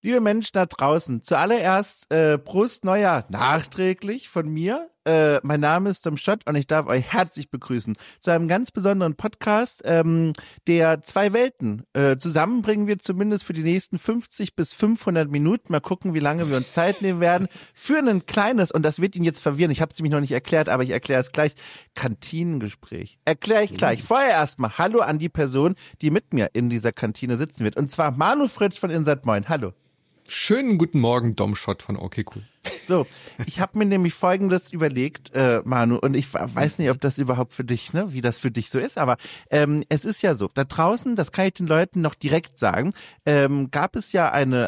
Liebe Menschen da draußen, zuallererst Prost Neujahr nachträglich von mir. Mein Name ist Tom Schott und ich darf euch herzlich begrüßen zu einem ganz besonderen Podcast, der zwei Welten zusammenbringen wird, zumindest für die nächsten 50 bis 500 Minuten. Mal gucken, wie lange wir uns Zeit nehmen werden für ein kleines, und das wird ihn jetzt verwirren, ich habe es nämlich noch nicht erklärt, aber ich erkläre es gleich, Kantinengespräch. Erkläre ich gleich. Vorher erstmal Hallo an die Person, die mit mir in dieser Kantine sitzen wird, und zwar Manu Fritsch von Insert Moin. Hallo. Schönen guten Morgen, Dom Schott von Okay Cool. So, ich habe mir nämlich Folgendes überlegt, Manu, und ich weiß nicht, ob das überhaupt für dich, ne, wie das für dich so ist, aber es ist ja so, da draußen, das kann ich den Leuten noch direkt sagen, gab es ja eine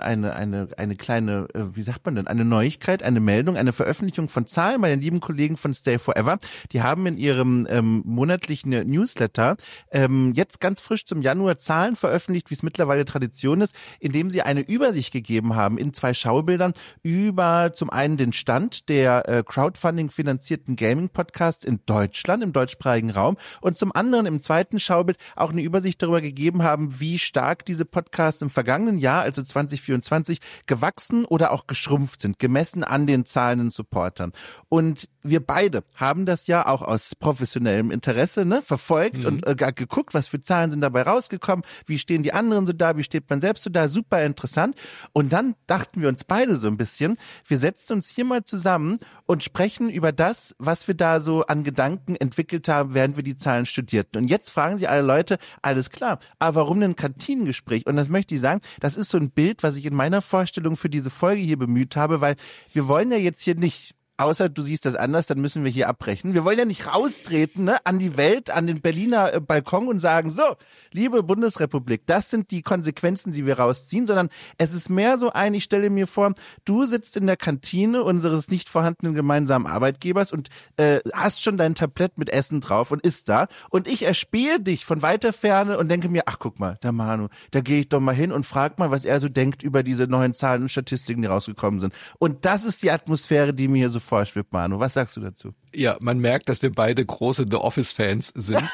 kleine, wie sagt man denn, eine Neuigkeit, eine Meldung, eine Veröffentlichung von Zahlen bei den lieben Kollegen von Stay Forever. Die haben in ihrem monatlichen Newsletter jetzt ganz frisch zum Januar Zahlen veröffentlicht, wie es mittlerweile Tradition ist, indem sie eine Übersicht gegeben haben in 2 Schaubildern über zum einen den Stand der Crowdfunding-finanzierten Gaming-Podcasts in Deutschland, im deutschsprachigen Raum, und zum anderen im zweiten Schaubild auch eine Übersicht darüber gegeben haben, wie stark diese Podcasts im vergangenen Jahr, also 2024, gewachsen oder auch geschrumpft sind, gemessen an den zahlenden Supportern. Und wir beide haben das ja auch aus professionellem Interesse verfolgt und geguckt, was für Zahlen sind dabei rausgekommen, wie stehen die anderen so da, wie steht man selbst so da, super interessant. Und dann dachten wir uns beide so ein bisschen, wir setzen uns hier mal zusammen und sprechen über das, was wir da so an Gedanken entwickelt haben, während wir die Zahlen studierten. Und jetzt fragen sich alle Leute, alles klar, aber warum ein Kantinengespräch? Und das möchte ich sagen, das ist so ein Bild, was ich in meiner Vorstellung für diese Folge hier bemüht habe, weil wir wollen ja jetzt hier nicht, außer du siehst das anders, dann müssen wir hier abbrechen. Wir wollen ja nicht raustreten an die Welt, an den Berliner Balkon und sagen, so, liebe Bundesrepublik, das sind die Konsequenzen, die wir rausziehen, sondern es ist mehr so ich stelle mir vor, du sitzt in der Kantine unseres nicht vorhandenen gemeinsamen Arbeitgebers und hast schon dein Tablett mit Essen drauf und isst da, und ich erspähe dich von weiter Ferne und denke mir, ach guck mal, der Manu, da gehe ich doch mal hin und frag mal, was er so denkt über diese neuen Zahlen und Statistiken, die rausgekommen sind. Und das ist die Atmosphäre, die mir hier so vorschwebt, Manu. Was sagst du dazu? Ja, man merkt, dass wir beide große The Office-Fans sind.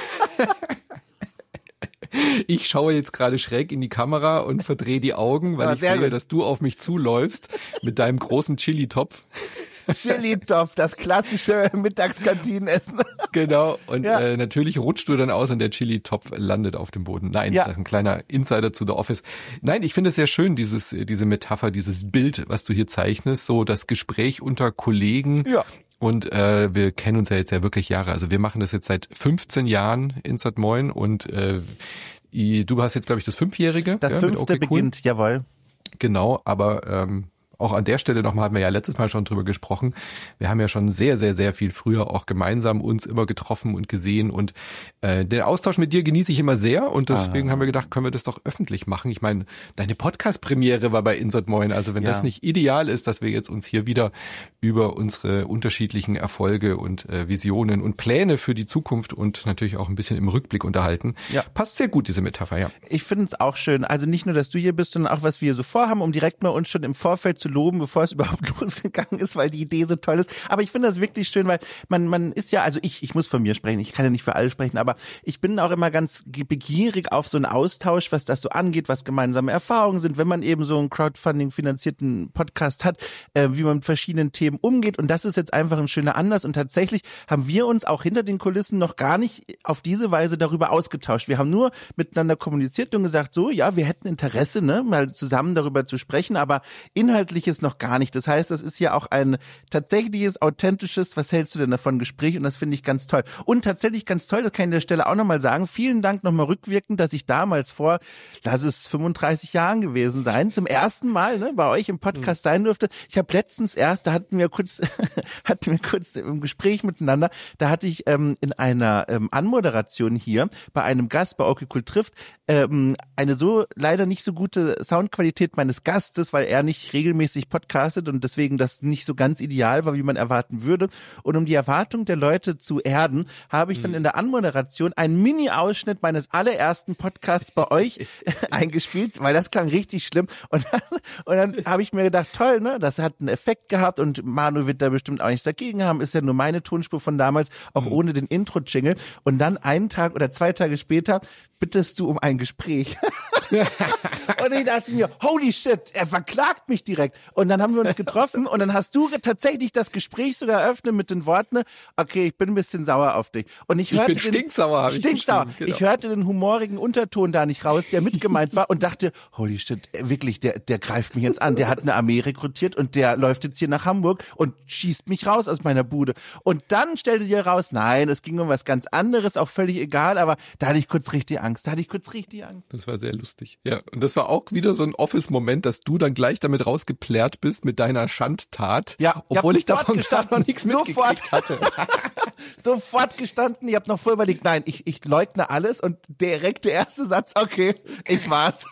Ich schaue jetzt gerade schräg in die Kamera und verdrehe die Augen, weil ich sehe, dass du auf mich zuläufst mit deinem großen Chili-Topf. Chili-Topf, das klassische Mittagskantinenessen. Genau, und natürlich rutscht du dann aus und der Chili-Topf landet auf dem Boden. Nein, das ist ein kleiner Insider zu The Office. Nein, ich finde es sehr schön, diese Metapher, dieses Bild, was du hier zeichnest, so das Gespräch unter Kollegen. Ja. Und wir kennen uns ja jetzt ja wirklich Jahre. Also wir machen das jetzt seit 15 Jahren, Insert Moin, und du hast jetzt, glaube ich, das 5-Jährige. Das 5. Okay, beginnt, cool. Jawohl. Genau, aber auch an der Stelle nochmal, haben wir ja letztes Mal schon drüber gesprochen, wir haben ja schon sehr, sehr, sehr viel früher auch gemeinsam uns immer getroffen und gesehen, und den Austausch mit dir genieße ich immer sehr, und deswegen haben wir gedacht, können wir das doch öffentlich machen. Ich meine, deine Podcast-Premiere war bei Insert Moin, also wenn das nicht ideal ist, dass wir jetzt uns hier wieder über unsere unterschiedlichen Erfolge und Visionen und Pläne für die Zukunft und natürlich auch ein bisschen im Rückblick unterhalten. Ja. Passt sehr gut, diese Metapher, ja. Ich finde es auch schön, also nicht nur, dass du hier bist, sondern auch, was wir hier so vorhaben, um direkt mal uns schon im Vorfeld zu loben, bevor es überhaupt losgegangen ist, weil die Idee so toll ist. Aber ich finde das wirklich schön, weil man ist ja, also ich muss von mir sprechen, ich kann ja nicht für alle sprechen, aber ich bin auch immer ganz begierig auf so einen Austausch, was das so angeht, was gemeinsame Erfahrungen sind, wenn man eben so einen Crowdfunding-finanzierten Podcast hat, wie man mit verschiedenen Themen umgeht, und das ist jetzt einfach ein schöner Anlass, und tatsächlich haben wir uns auch hinter den Kulissen noch gar nicht auf diese Weise darüber ausgetauscht. Wir haben nur miteinander kommuniziert und gesagt, so, ja, wir hätten Interesse, mal zusammen darüber zu sprechen, aber Inhaltliches noch gar nicht. Das heißt, das ist ja auch ein tatsächliches, authentisches, was hältst du denn davon, Gespräch, und das finde ich ganz toll. Und tatsächlich ganz toll, das kann ich an der Stelle auch nochmal sagen, vielen Dank nochmal rückwirkend, dass ich damals vor, lass es 35 Jahren gewesen sein, zum ersten Mal bei euch im Podcast sein durfte. Ich habe letztens erst, da hatten wir kurz im Gespräch miteinander, da hatte ich in einer Anmoderation hier bei einem Gast bei Okay Cool trifft eine so leider nicht so gute Soundqualität meines Gastes, weil er nicht regelmäßig regelmäßig podcastet und deswegen das nicht so ganz ideal war, wie man erwarten würde. Und um die Erwartung der Leute zu erden, habe ich dann in der Anmoderation einen Mini-Ausschnitt meines allerersten Podcasts bei euch eingespielt, weil das klang richtig schlimm. Und dann habe ich mir gedacht, toll, ne, das hat einen Effekt gehabt und Manu wird da bestimmt auch nichts dagegen haben, ist ja nur meine Tonspur von damals, auch ohne den Intro-Jingle. Und dann einen Tag oder 2 Tage später bittest du um ein Gespräch. Und ich dachte mir, holy shit, er verklagt mich direkt. Und dann haben wir uns getroffen und dann hast du tatsächlich das Gespräch sogar eröffnet mit den Worten, okay, ich bin ein bisschen sauer auf dich. Und ich bin stinksauer. Stinksauer. Genau. Ich hörte den humorigen Unterton da nicht raus, der mitgemeint war und dachte, holy shit, wirklich, der greift mich jetzt an. Der hat eine Armee rekrutiert und der läuft jetzt hier nach Hamburg und schießt mich raus aus meiner Bude. Und dann stellte sich heraus, nein, es ging um was ganz anderes, auch völlig egal, aber da hatte ich kurz richtig Angst. Das war sehr lustig. Ja, und das war auch wieder so ein Office-Moment, dass du dann gleich damit rausgeplärt bist mit deiner Schandtat, ja, obwohl ich davon gar noch nichts mitgekriegt hatte. Sofort gestanden, ich habe noch vorher überlegt, nein, ich leugne alles und direkt der erste Satz, okay, ich war's.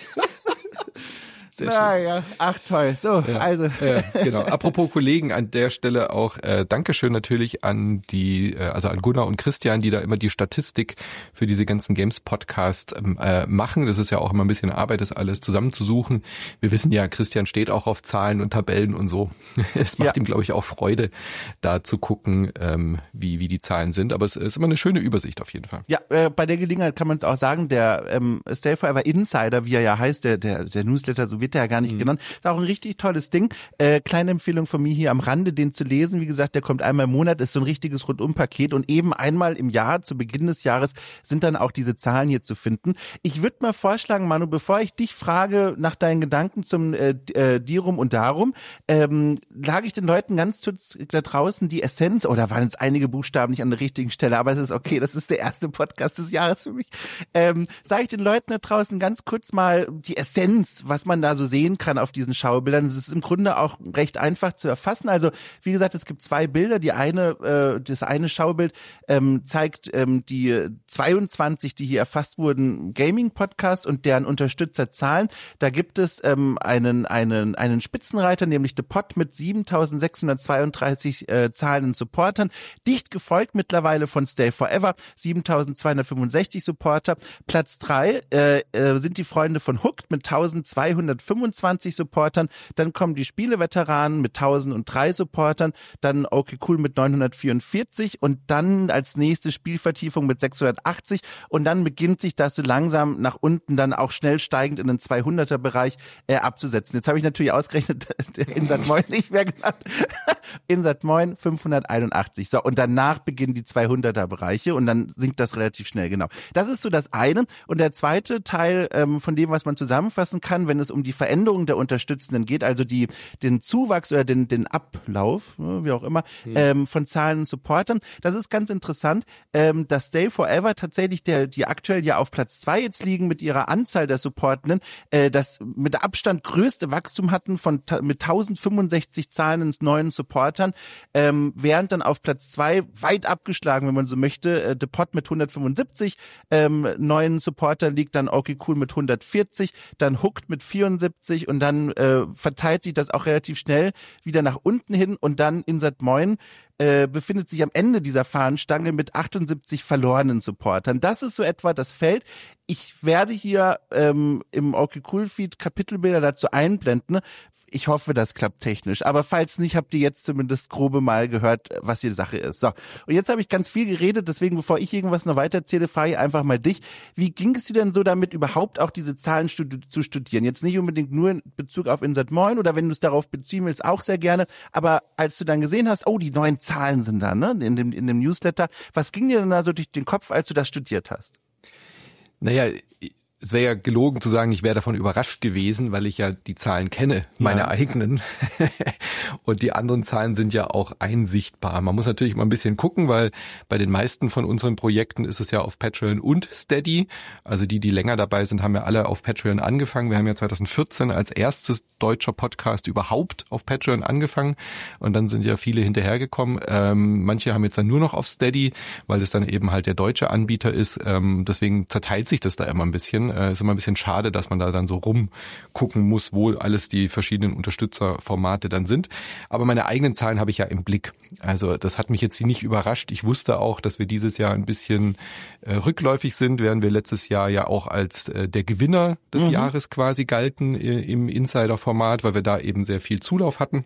Naja, ach toll. So, ja, also. Genau. Apropos Kollegen, an der Stelle auch Dankeschön natürlich an an Gunnar und Christian, die da immer die Statistik für diese ganzen Games-Podcasts machen. Das ist ja auch immer ein bisschen Arbeit, das alles zusammenzusuchen. Wir wissen ja, Christian steht auch auf Zahlen und Tabellen und so. Es macht ihm, glaube ich, auch Freude, da zu gucken, wie die Zahlen sind. Aber es ist immer eine schöne Übersicht auf jeden Fall. Ja, bei der Gelegenheit kann man es auch sagen, der Stay Forever Insider, wie er ja heißt, der Newsletter, so wird der ja gar nicht genannt. Ist auch ein richtig tolles Ding. Kleine Empfehlung von mir hier am Rande, den zu lesen. Wie gesagt, der kommt einmal im Monat, ist so ein richtiges Rundum-Paket und eben einmal im Jahr, zu Beginn des Jahres, sind dann auch diese Zahlen hier zu finden. Ich würde mal vorschlagen, Manu, bevor ich dich frage nach deinen Gedanken zum Dirum und Darum, lage ich den Leuten ganz kurz da draußen die Essenz, oder waren jetzt einige Buchstaben nicht an der richtigen Stelle, aber es ist okay, das ist der erste Podcast des Jahres für mich. Sage ich den Leuten da draußen ganz kurz mal die Essenz, was man da so sehen kann auf diesen Schaubildern. Es ist im Grunde auch recht einfach zu erfassen. Also wie gesagt, es gibt 2 Bilder. Das eine Schaubild zeigt die 22, die hier erfasst wurden, Gaming-Podcasts und deren Unterstützerzahlen. Da gibt es einen Spitzenreiter, nämlich The Pod mit 7.632 zahlenden Supportern, dicht gefolgt mittlerweile von Stay Forever, 7.265 Supporter. Platz 3 sind die Freunde von Hooked mit 1.225 Supportern, dann kommen die Spieleveteranen mit 1003 Supportern, dann okay cool mit 944 und dann als nächste Spielvertiefung mit 680 und dann beginnt sich das so langsam nach unten dann auch schnell steigend in den 200er Bereich abzusetzen. Jetzt habe ich natürlich ausgerechnet, Insat Moin nicht mehr genannt. Insat Moin 581. So, und danach beginnen die 200er Bereiche und dann sinkt das relativ schnell, genau. Das ist so das eine. Und der zweite Teil von dem, was man zusammenfassen kann, wenn es um die Veränderung der Unterstützenden geht, also den Zuwachs oder den Ablauf, wie auch immer, von zahlenden Supportern. Das ist ganz interessant, dass Stay Forever tatsächlich die aktuell ja auf Platz 2 jetzt liegen mit ihrer Anzahl der Supportenden, das mit Abstand größte Wachstum hatten mit 1065 zahlenden neuen Supportern, während dann auf Platz 2 weit abgeschlagen, wenn man so möchte, The Pod mit 175 neuen Supportern liegt, dann okay cool mit 140, dann Hooked mit 74 und dann verteilt sich das auch relativ schnell wieder nach unten hin und dann Insat Moin befindet sich am Ende dieser Fahnenstange mit 78 verlorenen Supportern. Das ist so etwa das Feld. Ich werde hier im Okay Cool Feed Kapitelbilder dazu einblenden. Ich hoffe, das klappt technisch. Aber falls nicht, habt ihr jetzt zumindest grobe mal gehört, was die Sache ist. So, und jetzt habe ich ganz viel geredet, deswegen, bevor ich irgendwas noch weiter erzähle, frage ich einfach mal dich. Wie ging es dir denn so damit, überhaupt auch diese Zahlen zu studieren? Jetzt nicht unbedingt nur in Bezug auf Insat Moin oder wenn du es darauf beziehen willst, auch sehr gerne. Aber als du dann gesehen hast, oh, die neuen Zahlen sind da, ne, in dem Newsletter, was ging dir denn da so durch den Kopf, als du das studiert hast? Naja, es wäre ja gelogen zu sagen, ich wäre davon überrascht gewesen, weil ich ja die Zahlen kenne, meine eigenen. Und die anderen Zahlen sind ja auch einsichtbar. Man muss natürlich mal ein bisschen gucken, weil bei den meisten von unseren Projekten ist es ja auf Patreon und Steady. Also die länger dabei sind, haben ja alle auf Patreon angefangen. Wir haben ja 2014 als erstes deutscher Podcast überhaupt auf Patreon angefangen. Und dann sind ja viele hinterhergekommen. Manche haben jetzt dann nur noch auf Steady, weil es dann eben halt der deutsche Anbieter ist. Deswegen zerteilt sich das da immer ein bisschen. Ist immer ein bisschen schade, dass man da dann so rumgucken muss, wo alles die verschiedenen Unterstützerformate dann sind. Aber meine eigenen Zahlen habe ich ja im Blick. Also das hat mich jetzt nicht überrascht. Ich wusste auch, dass wir dieses Jahr ein bisschen rückläufig sind, während wir letztes Jahr ja auch als der Gewinner des Jahres quasi galten im Insider-Format, weil wir da eben sehr viel Zulauf hatten.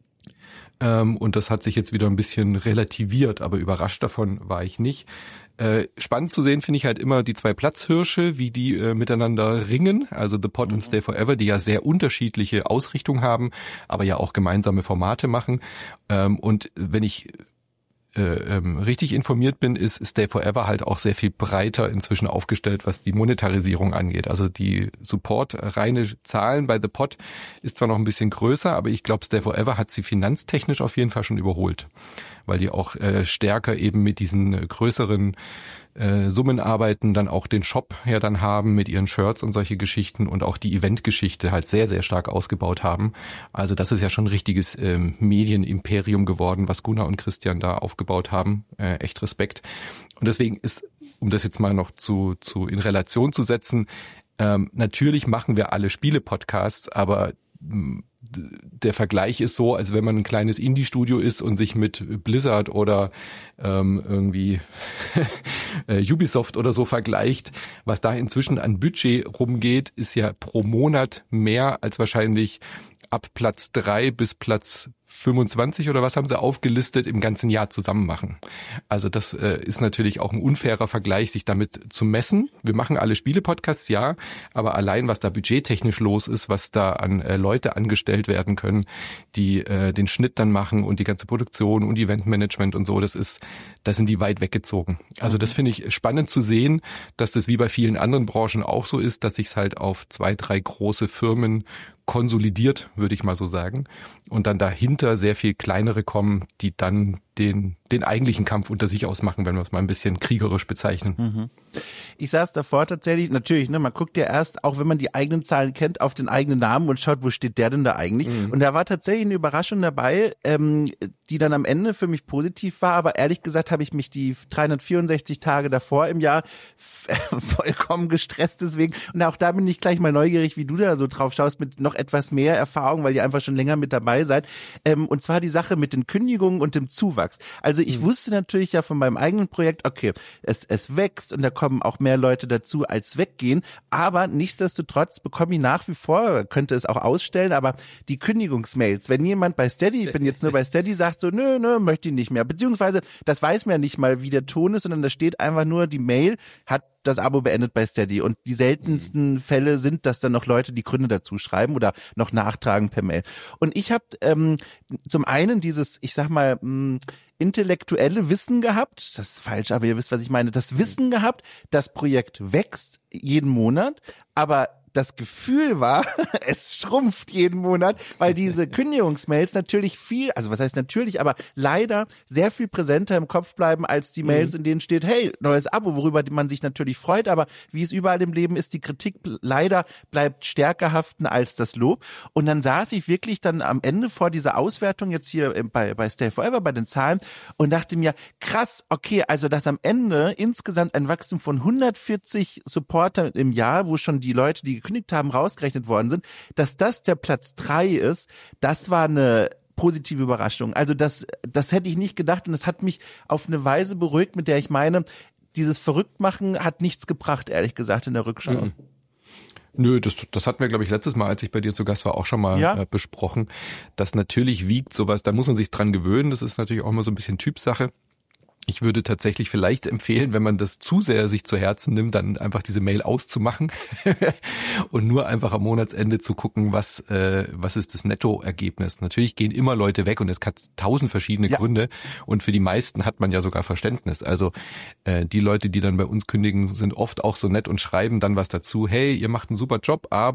Und das hat sich jetzt wieder ein bisschen relativiert, aber überrascht davon war ich nicht. Spannend zu sehen finde ich halt immer die zwei Platzhirsche, wie die miteinander ringen, also The Pod und Stay Forever, die ja sehr unterschiedliche Ausrichtungen haben, aber ja auch gemeinsame Formate machen. Und wenn ich richtig informiert bin, ist Stay Forever halt auch sehr viel breiter inzwischen aufgestellt, was die Monetarisierung angeht. Also die reine Zahlen bei The Pod ist zwar noch ein bisschen größer, aber ich glaube, Stay Forever hat sie finanztechnisch auf jeden Fall schon überholt, weil die auch stärker eben mit diesen größeren Summen arbeiten, dann auch den Shop ja dann haben mit ihren Shirts und solche Geschichten und auch die Eventgeschichte halt sehr, sehr stark ausgebaut haben. Also das ist ja schon ein richtiges Medienimperium geworden, was Gunnar und Christian da aufgebaut haben. Echt Respekt. Und deswegen ist, um das jetzt mal noch in Relation zu setzen, natürlich machen wir alle Spiele-Podcasts, aber der Vergleich ist so, als wenn man ein kleines Indie-Studio ist und sich mit Blizzard oder irgendwie Ubisoft oder so vergleicht. Was da inzwischen an Budget rumgeht, ist ja pro Monat mehr als wahrscheinlich ab Platz 3 bis Platz 25 oder was haben sie aufgelistet im ganzen Jahr zusammen machen. Also das ist natürlich auch ein unfairer Vergleich, sich damit zu messen. Wir machen alle Spiele-Podcasts, ja, aber allein was da budgettechnisch los ist, was da an Leute angestellt werden können, die den Schnitt dann machen und die ganze Produktion und Eventmanagement und so, da sind die weit weggezogen. Also das finde ich spannend zu sehen, dass das wie bei vielen anderen Branchen auch so ist, dass sich's halt auf 2, 3 große Firmen konsolidiert, würde ich mal so sagen. Und dann dahinter sehr viel kleinere kommen, die dann den eigentlichen Kampf unter sich ausmachen, wenn wir es mal ein bisschen kriegerisch bezeichnen. Ich saß davor tatsächlich, natürlich, man guckt ja erst, auch wenn man die eigenen Zahlen kennt, auf den eigenen Namen und schaut, wo steht der denn da eigentlich? Und da war tatsächlich eine Überraschung dabei, die dann am Ende für mich positiv war, aber ehrlich gesagt habe ich mich die 364 Tage davor im Jahr vollkommen gestresst deswegen. Und auch da bin ich gleich mal neugierig, wie du da so drauf schaust mit noch etwas mehr Erfahrung, weil ihr einfach schon länger mit dabei seid. Und zwar die Sache mit den Kündigungen und dem Zuwachs. Also ich wusste natürlich ja von meinem eigenen Projekt, okay, es wächst und da kommen auch mehr Leute dazu, als weggehen, aber nichtsdestotrotz bekomme ich nach wie vor, könnte es auch ausstellen, aber die Kündigungsmails, wenn jemand bei Steady, ich bin jetzt nur bei Steady, sagt so, nö, möchte ich nicht mehr, beziehungsweise das weiß man ja nicht mal, wie der Ton ist, sondern da steht einfach nur, die Mail hat das Abo beendet bei Steady und die seltensten Fälle sind, dass dann noch Leute die Gründe dazu schreiben oder noch nachtragen per Mail. Und ich habe zum einen dieses, ich sag mal, intellektuelle Wissen gehabt, das ist falsch, aber ihr wisst, was ich meine, das Wissen gehabt, das Projekt wächst jeden Monat, aber das Gefühl war, es schrumpft jeden Monat, weil diese Kündigungsmails natürlich also was heißt natürlich, aber leider sehr viel präsenter im Kopf bleiben als die Mails, in denen steht, hey, neues Abo, worüber man sich natürlich freut, aber wie es überall im Leben ist, die Kritik leider bleibt stärker haften als das Lob. Und dann saß ich wirklich dann am Ende vor dieser Auswertung jetzt hier bei Stay Forever, bei den Zahlen und dachte mir, krass, okay, also dass am Ende insgesamt ein Wachstum von 140 Supporter im Jahr, wo schon die Leute, die gekündigt haben, rausgerechnet worden sind, dass das der Platz 3 ist, das war eine positive Überraschung. Also das hätte ich nicht gedacht und das hat mich auf eine Weise beruhigt, mit der ich meine, dieses Verrücktmachen hat nichts gebracht, ehrlich gesagt, in der Rückschau. Nö, das hatten wir, glaube ich, letztes Mal, als ich bei dir zu Gast war, auch schon mal besprochen. Das natürlich wiegt sowas, da muss man sich dran gewöhnen, das ist natürlich auch immer so ein bisschen Typsache. Ich würde tatsächlich vielleicht empfehlen, wenn man das zu sehr sich zu Herzen nimmt, dann einfach diese Mail auszumachen und nur einfach am Monatsende zu gucken, was ist das Nettoergebnis. Natürlich gehen immer Leute weg und es hat 1000 verschiedene Gründe und für die meisten hat man ja sogar Verständnis. Also die Leute, die dann bei uns kündigen, sind oft auch so nett und schreiben dann was dazu. Hey, ihr macht einen super Job, aber ...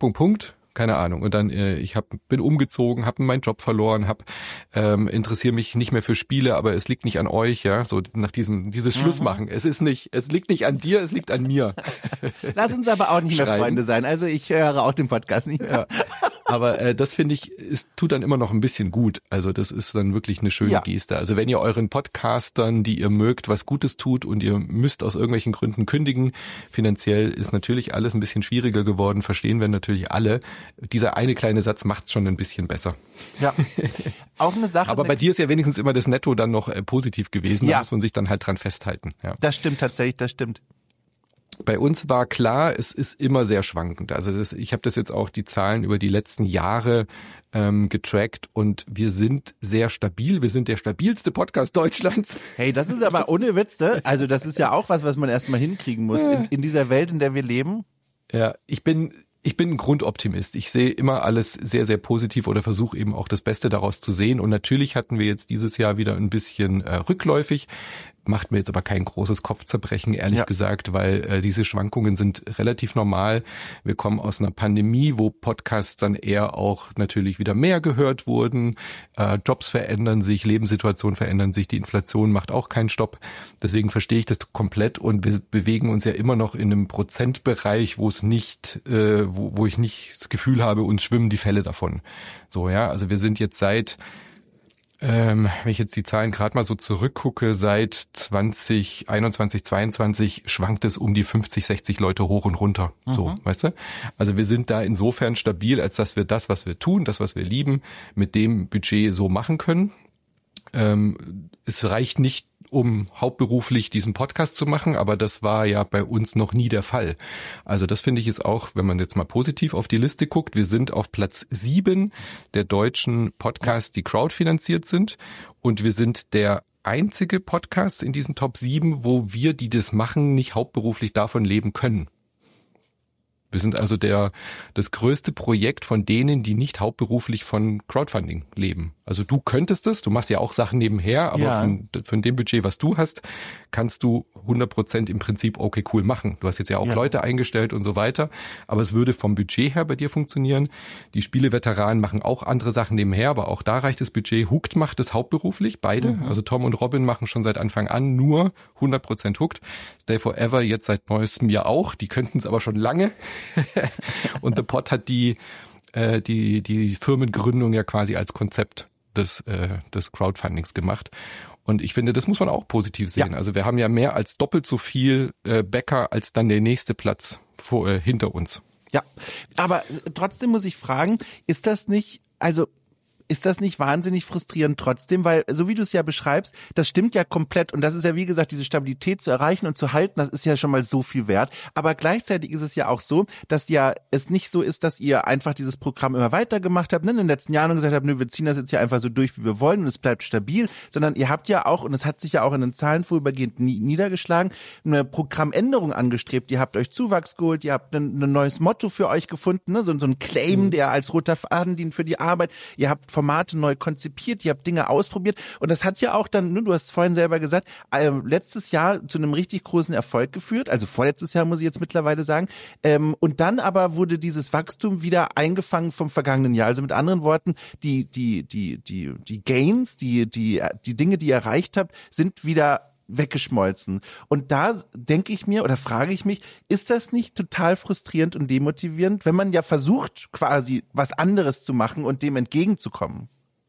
keine Ahnung. Und dann bin umgezogen, habe meinen Job verloren, interessiere mich nicht mehr für Spiele, aber es liegt nicht an euch, ja, so nach dieses Schlussmachen. Es liegt nicht an dir, es liegt an mir. Lass uns aber auch nicht mehr Freunde sein. Also ich höre auch den Podcast nicht mehr. Ja. Aber das finde ich, es tut dann immer noch ein bisschen gut. Also das ist dann wirklich eine schöne Geste. Also wenn ihr euren Podcastern, die ihr mögt, was Gutes tut und ihr müsst aus irgendwelchen Gründen kündigen, finanziell ist natürlich alles ein bisschen schwieriger geworden, verstehen wir natürlich alle. Dieser eine kleine Satz macht es schon ein bisschen besser. Ja, auch eine Sache. Aber bei dir ist ja wenigstens immer das Netto dann noch positiv gewesen. Da muss man sich dann halt dran festhalten. Ja. Das stimmt tatsächlich, das stimmt. Bei uns war klar, es ist immer sehr schwankend. Also ich habe das jetzt auch die Zahlen über die letzten Jahre getrackt und wir sind sehr stabil. Wir sind der stabilste Podcast Deutschlands. Hey, das ist aber ohne Witz, ne? Also das ist ja auch was man erstmal hinkriegen muss in dieser Welt, in der wir leben. Ja, ich bin ein Grundoptimist. Ich sehe immer alles sehr, sehr positiv oder versuche eben auch das Beste daraus zu sehen. Und natürlich hatten wir jetzt dieses Jahr wieder ein bisschen rückläufig. Macht mir jetzt aber kein großes Kopfzerbrechen, ehrlich gesagt, weil diese Schwankungen sind relativ normal. Wir kommen aus einer Pandemie, wo Podcasts dann eher auch natürlich wieder mehr gehört wurden. Jobs verändern sich, Lebenssituationen verändern sich, die Inflation macht auch keinen Stopp. Deswegen verstehe ich das komplett und wir bewegen uns ja immer noch in einem Prozentbereich, wo es nicht, wo ich nicht das Gefühl habe, uns schwimmen die Fälle davon. So, ja, also wir sind jetzt seit wenn ich jetzt die Zahlen gerade mal so zurückgucke, seit 2021, 22 schwankt es um die 50, 60 Leute hoch und runter. So, weißt du? Also wir sind da insofern stabil, als dass wir das, was wir tun, das, was wir lieben, mit dem Budget so machen können. Es reicht nicht, um hauptberuflich diesen Podcast zu machen, aber das war ja bei uns noch nie der Fall. Also das finde ich jetzt auch, wenn man jetzt mal positiv auf die Liste guckt, wir sind auf Platz 7 der deutschen Podcasts, die crowdfinanziert sind und wir sind der einzige Podcast in diesen Top 7, wo wir, die das machen, nicht hauptberuflich davon leben können. Wir sind also das größte Projekt von denen, die nicht hauptberuflich von Crowdfunding leben. Also du könntest es, du machst ja auch Sachen nebenher, aber von dem Budget, was du hast, kannst du 100% im Prinzip okay cool machen. Du hast jetzt ja auch Leute eingestellt und so weiter, aber es würde vom Budget her bei dir funktionieren. Die Spieleveteranen machen auch andere Sachen nebenher, aber auch da reicht das Budget. Hooked macht es hauptberuflich, beide. Also Tom und Robin machen schon seit Anfang an nur 100% Hooked. Stay Forever jetzt seit neuestem ja auch, die könnten es aber schon lange. Und The Pod hat die Firmengründung ja quasi als Konzept des Crowdfundings gemacht. Und ich finde, das muss man auch positiv sehen. Ja. Also wir haben ja mehr als doppelt so viel Backer als dann der nächste Platz hinter uns. Ja, aber trotzdem muss ich fragen, ist das nicht wahnsinnig frustrierend trotzdem, weil so wie du es ja beschreibst, das stimmt ja komplett und das ist ja wie gesagt, diese Stabilität zu erreichen und zu halten, das ist ja schon mal so viel wert, aber gleichzeitig ist es ja auch so, dass ja es nicht so ist, dass ihr einfach dieses Programm immer weitergemacht habt, in den letzten Jahren und gesagt habt, wir ziehen das jetzt ja einfach so durch, wie wir wollen und es bleibt stabil, sondern ihr habt ja auch, und es hat sich ja auch in den Zahlen vorübergehend niedergeschlagen, eine Programmänderung angestrebt, ihr habt euch Zuwachs geholt, ihr habt ein neues Motto für euch gefunden, ne? so ein Claim, der als roter Faden dient für die Arbeit, ihr habt Formate neu konzipiert, ihr habt Dinge ausprobiert und das hat ja auch dann, du hast vorhin selber gesagt, letztes Jahr zu einem richtig großen Erfolg geführt, also vorletztes Jahr muss ich jetzt mittlerweile sagen, und dann aber wurde dieses Wachstum wieder eingefangen vom vergangenen Jahr, also mit anderen Worten, die Gains, die Dinge, die ihr erreicht habt, sind wieder weggeschmolzen. Und da denke ich mir oder frage ich mich, ist das nicht total frustrierend und demotivierend, wenn man ja versucht, quasi was anderes zu machen und dem entgegenzukommen?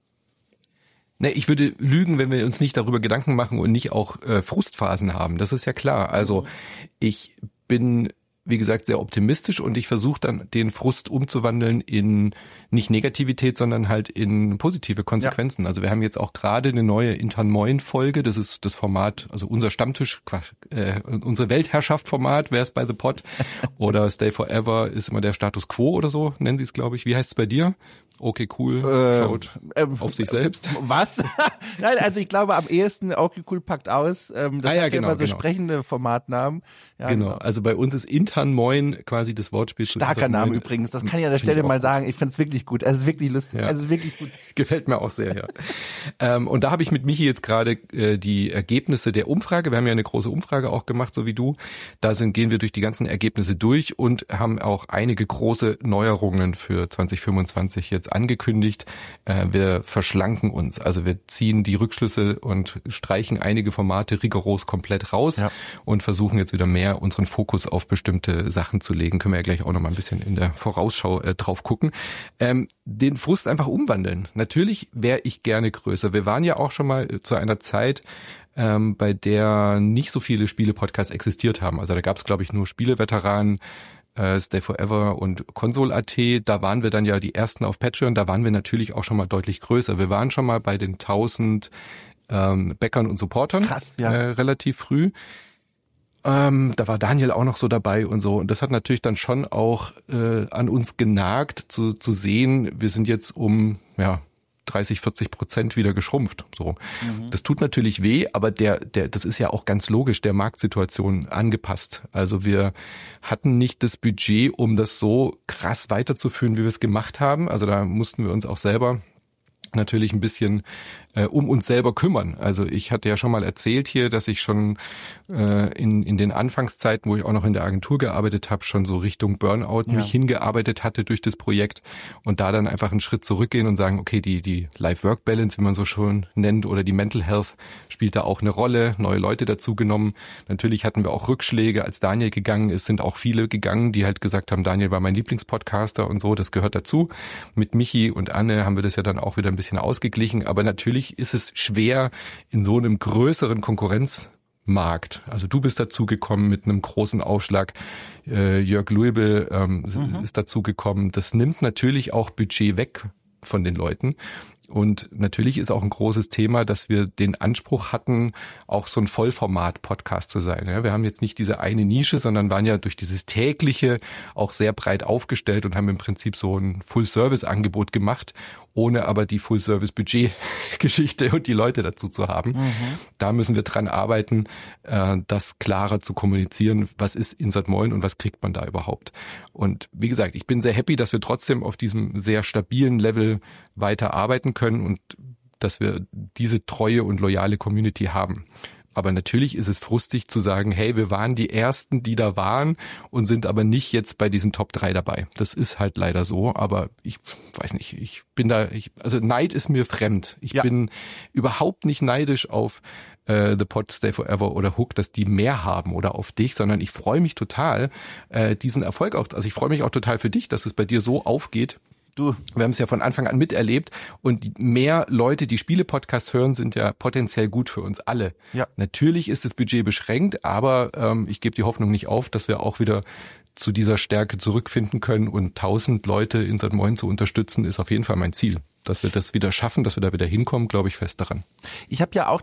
Ne, ich würde lügen, wenn wir uns nicht darüber Gedanken machen und nicht auch Frustphasen haben. Das ist ja klar. Also ich bin, wie gesagt, sehr optimistisch und ich versuche dann den Frust umzuwandeln in nicht Negativität, sondern halt in positive Konsequenzen. Ja. Also wir haben jetzt auch gerade eine neue Intern Moin Folge, das ist das Format, also unser Stammtisch, unsere Weltherrschaft-Format, wer ist bei The Pod oder Stay Forever ist immer der Status Quo oder so, nennen sie es, glaube ich. Wie heißt es bei dir? Okay, cool, schaut auf sich selbst. Was? Nein, also ich glaube am ehesten okay, cool packt aus. Das hat immer so sprechende Formatnamen. Ja, genau, also bei uns ist Intern Moin quasi das Wortspiel. Starker Name übrigens, das kann ich an der Stelle mal sagen. Ich finde es wirklich gut, also wirklich lustig, also wirklich gut. Gefällt mir auch sehr, ja. Und da habe ich mit Michi jetzt gerade die Ergebnisse der Umfrage, wir haben ja eine große Umfrage auch gemacht, so wie du, da gehen wir durch die ganzen Ergebnisse durch und haben auch einige große Neuerungen für 2025 jetzt jetzt angekündigt, wir verschlanken uns. Also wir ziehen die Rückschlüsse und streichen einige Formate rigoros komplett raus und versuchen jetzt wieder mehr unseren Fokus auf bestimmte Sachen zu legen. Können wir ja gleich auch noch mal ein bisschen in der Vorausschau drauf gucken. Den Frust einfach umwandeln. Natürlich wäre ich gerne größer. Wir waren ja auch schon mal zu einer Zeit, bei der nicht so viele Spiele-Podcasts existiert haben. Also da gab es, glaube ich, nur Spieleveteranen, Stay Forever und Console.at. Da waren wir dann ja die ersten auf Patreon. Da waren wir natürlich auch schon mal deutlich größer. Wir waren schon mal bei den 1000 Backern und Supportern. Krass, ja. Relativ früh. Da war Daniel auch noch so dabei und so. Und das hat natürlich dann schon auch an uns genagt, zu sehen, wir sind jetzt um 30-40% wieder geschrumpft. So. Das tut natürlich weh, aber das ist ja auch ganz logisch, der Marktsituation angepasst. Also wir hatten nicht das Budget, um das so krass weiterzuführen, wie wir es gemacht haben. Also da mussten wir uns auch selber natürlich ein bisschen um uns selber kümmern. Also ich hatte ja schon mal erzählt hier, dass ich schon in den Anfangszeiten, wo ich auch noch in der Agentur gearbeitet habe, schon so Richtung Burnout mich hingearbeitet hatte durch das Projekt und da dann einfach einen Schritt zurückgehen und sagen, okay, die Life-Work-Balance, wie man so schon nennt, oder die Mental Health spielt da auch eine Rolle, neue Leute dazugenommen. Natürlich hatten wir auch Rückschläge, als Daniel gegangen ist, sind auch viele gegangen, die halt gesagt haben, Daniel war mein Lieblingspodcaster und so, das gehört dazu. Mit Michi und Anne haben wir das ja dann auch wieder ein bisschen ausgeglichen, aber natürlich ist es schwer in so einem größeren Konkurrenzmarkt. Also du bist dazugekommen mit einem großen Aufschlag, Jörg Luebe ist dazugekommen. Das nimmt natürlich auch Budget weg von den Leuten. Und natürlich ist auch ein großes Thema, dass wir den Anspruch hatten, auch so ein Vollformat-Podcast zu sein. Ja, wir haben jetzt nicht diese eine Nische, sondern waren ja durch dieses tägliche auch sehr breit aufgestellt und haben im Prinzip so ein Full-Service-Angebot gemacht, ohne aber die Full-Service-Budget-Geschichte und die Leute dazu zu haben. Da müssen wir dran arbeiten, das klarer zu kommunizieren, was ist Insert Moin und was kriegt man da überhaupt. Und wie gesagt, ich bin sehr happy, dass wir trotzdem auf diesem sehr stabilen Level weiter arbeiten können und dass wir diese treue und loyale Community haben. Aber natürlich ist es frustig zu sagen, hey, wir waren die Ersten, die da waren und sind aber nicht jetzt bei diesen Top 3 dabei. Das ist halt leider so, aber ich weiß nicht, also Neid ist mir fremd. Ich bin überhaupt nicht neidisch auf The Pod, Stay Forever oder Hook, dass die mehr haben oder auf dich, sondern ich freue mich total, diesen Erfolg auch, also ich freue mich auch total für dich, dass es bei dir so aufgeht. Wir haben es ja von Anfang an miterlebt und mehr Leute, die Spiele-Podcasts hören, sind ja potenziell gut für uns alle. Ja. Natürlich ist das Budget beschränkt, aber ich gebe die Hoffnung nicht auf, dass wir auch wieder zu dieser Stärke zurückfinden können und 1000 Leute in Insert Moin zu unterstützen, ist auf jeden Fall mein Ziel. Dass wir das wieder schaffen, dass wir da wieder hinkommen, glaube ich fest daran. Ich habe ja auch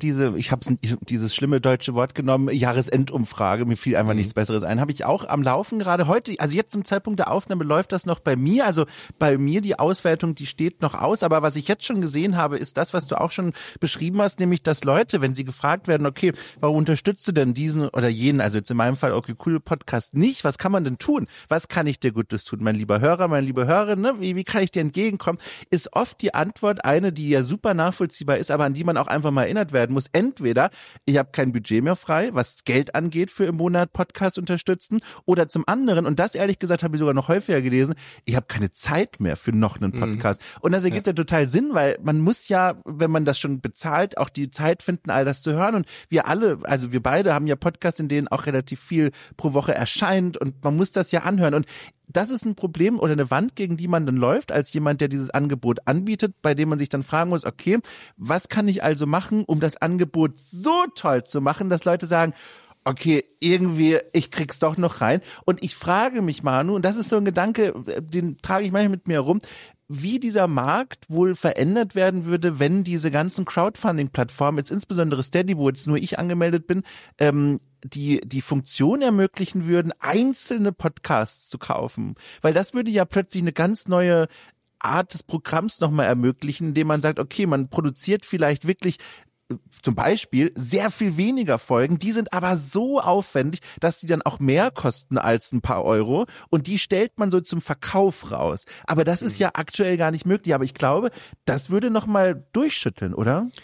dieses schlimme deutsche Wort genommen, Jahresendumfrage, mir fiel einfach nichts Besseres ein, habe ich auch am Laufen gerade heute, also jetzt zum Zeitpunkt der Aufnahme läuft das noch bei mir, also bei mir die Auswertung, die steht noch aus, aber was ich jetzt schon gesehen habe, ist das, was du auch schon beschrieben hast, nämlich, dass Leute, wenn sie gefragt werden, okay, warum unterstützt du denn diesen oder jenen, also jetzt in meinem Fall okay, cool Podcast nicht, was kann man denn tun? Was kann ich dir Gutes tun, mein lieber Hörer, meine liebe Hörerin, ne? Wie kann ich dir entgegenkommen? Ist oft die Antwort eine, die ja super nachvollziehbar ist, aber an die man auch einfach mal erinnert werden muss. Entweder ich habe kein Budget mehr frei, was Geld angeht für im Monat Podcast unterstützen, oder zum anderen, und das ehrlich gesagt habe ich sogar noch häufiger gelesen, ich habe keine Zeit mehr für noch einen Podcast. Und das ergibt ja total Sinn, weil man muss ja, wenn man das schon bezahlt, auch die Zeit finden, all das zu hören. Und wir alle, also wir beide haben ja Podcasts, in denen auch relativ viel pro Woche erscheint und man muss das ja anhören. Und das ist ein Problem oder eine Wand, gegen die man dann läuft, als jemand, der dieses Angebot anbietet, bei dem man sich dann fragen muss, okay, was kann ich also machen, um das Angebot so toll zu machen, dass Leute sagen, okay, irgendwie, ich krieg's doch noch rein. Und ich frage mich, Manu, und das ist so ein Gedanke, den trage ich manchmal mit mir herum, wie dieser Markt wohl verändert werden würde, wenn diese ganzen Crowdfunding-Plattformen, jetzt insbesondere Steady, wo jetzt nur ich angemeldet bin, die Funktion ermöglichen würden, einzelne Podcasts zu kaufen. Weil das würde ja plötzlich eine ganz neue Art des Programms nochmal ermöglichen, indem man sagt, okay, man produziert vielleicht wirklich zum Beispiel sehr viel weniger Folgen, die sind aber so aufwendig, dass sie dann auch mehr kosten als ein paar Euro und die stellt man so zum Verkauf raus. Aber das ist ja aktuell gar nicht möglich, aber ich glaube, das würde nochmal durchschütteln, oder?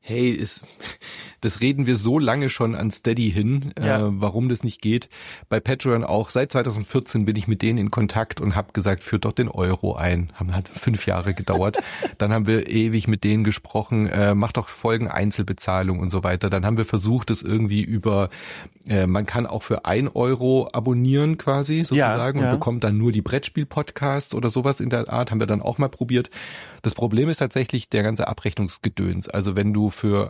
hey, das reden wir so lange schon an Steady hin, warum das nicht geht. Bei Patreon auch, seit 2014 bin ich mit denen in Kontakt und habe gesagt, führt doch den Euro ein. Hat 5 Jahre gedauert. Dann haben wir ewig mit denen gesprochen, mach doch Folgen Einzelbezahlung und so weiter. Dann haben wir versucht, das irgendwie über, man kann auch für 1 Euro abonnieren quasi sozusagen und bekommt dann nur die Brettspiel-Podcasts oder sowas in der Art, haben wir dann auch mal probiert. Das Problem ist tatsächlich der ganze Abrechnungsgedöns. Also wenn du für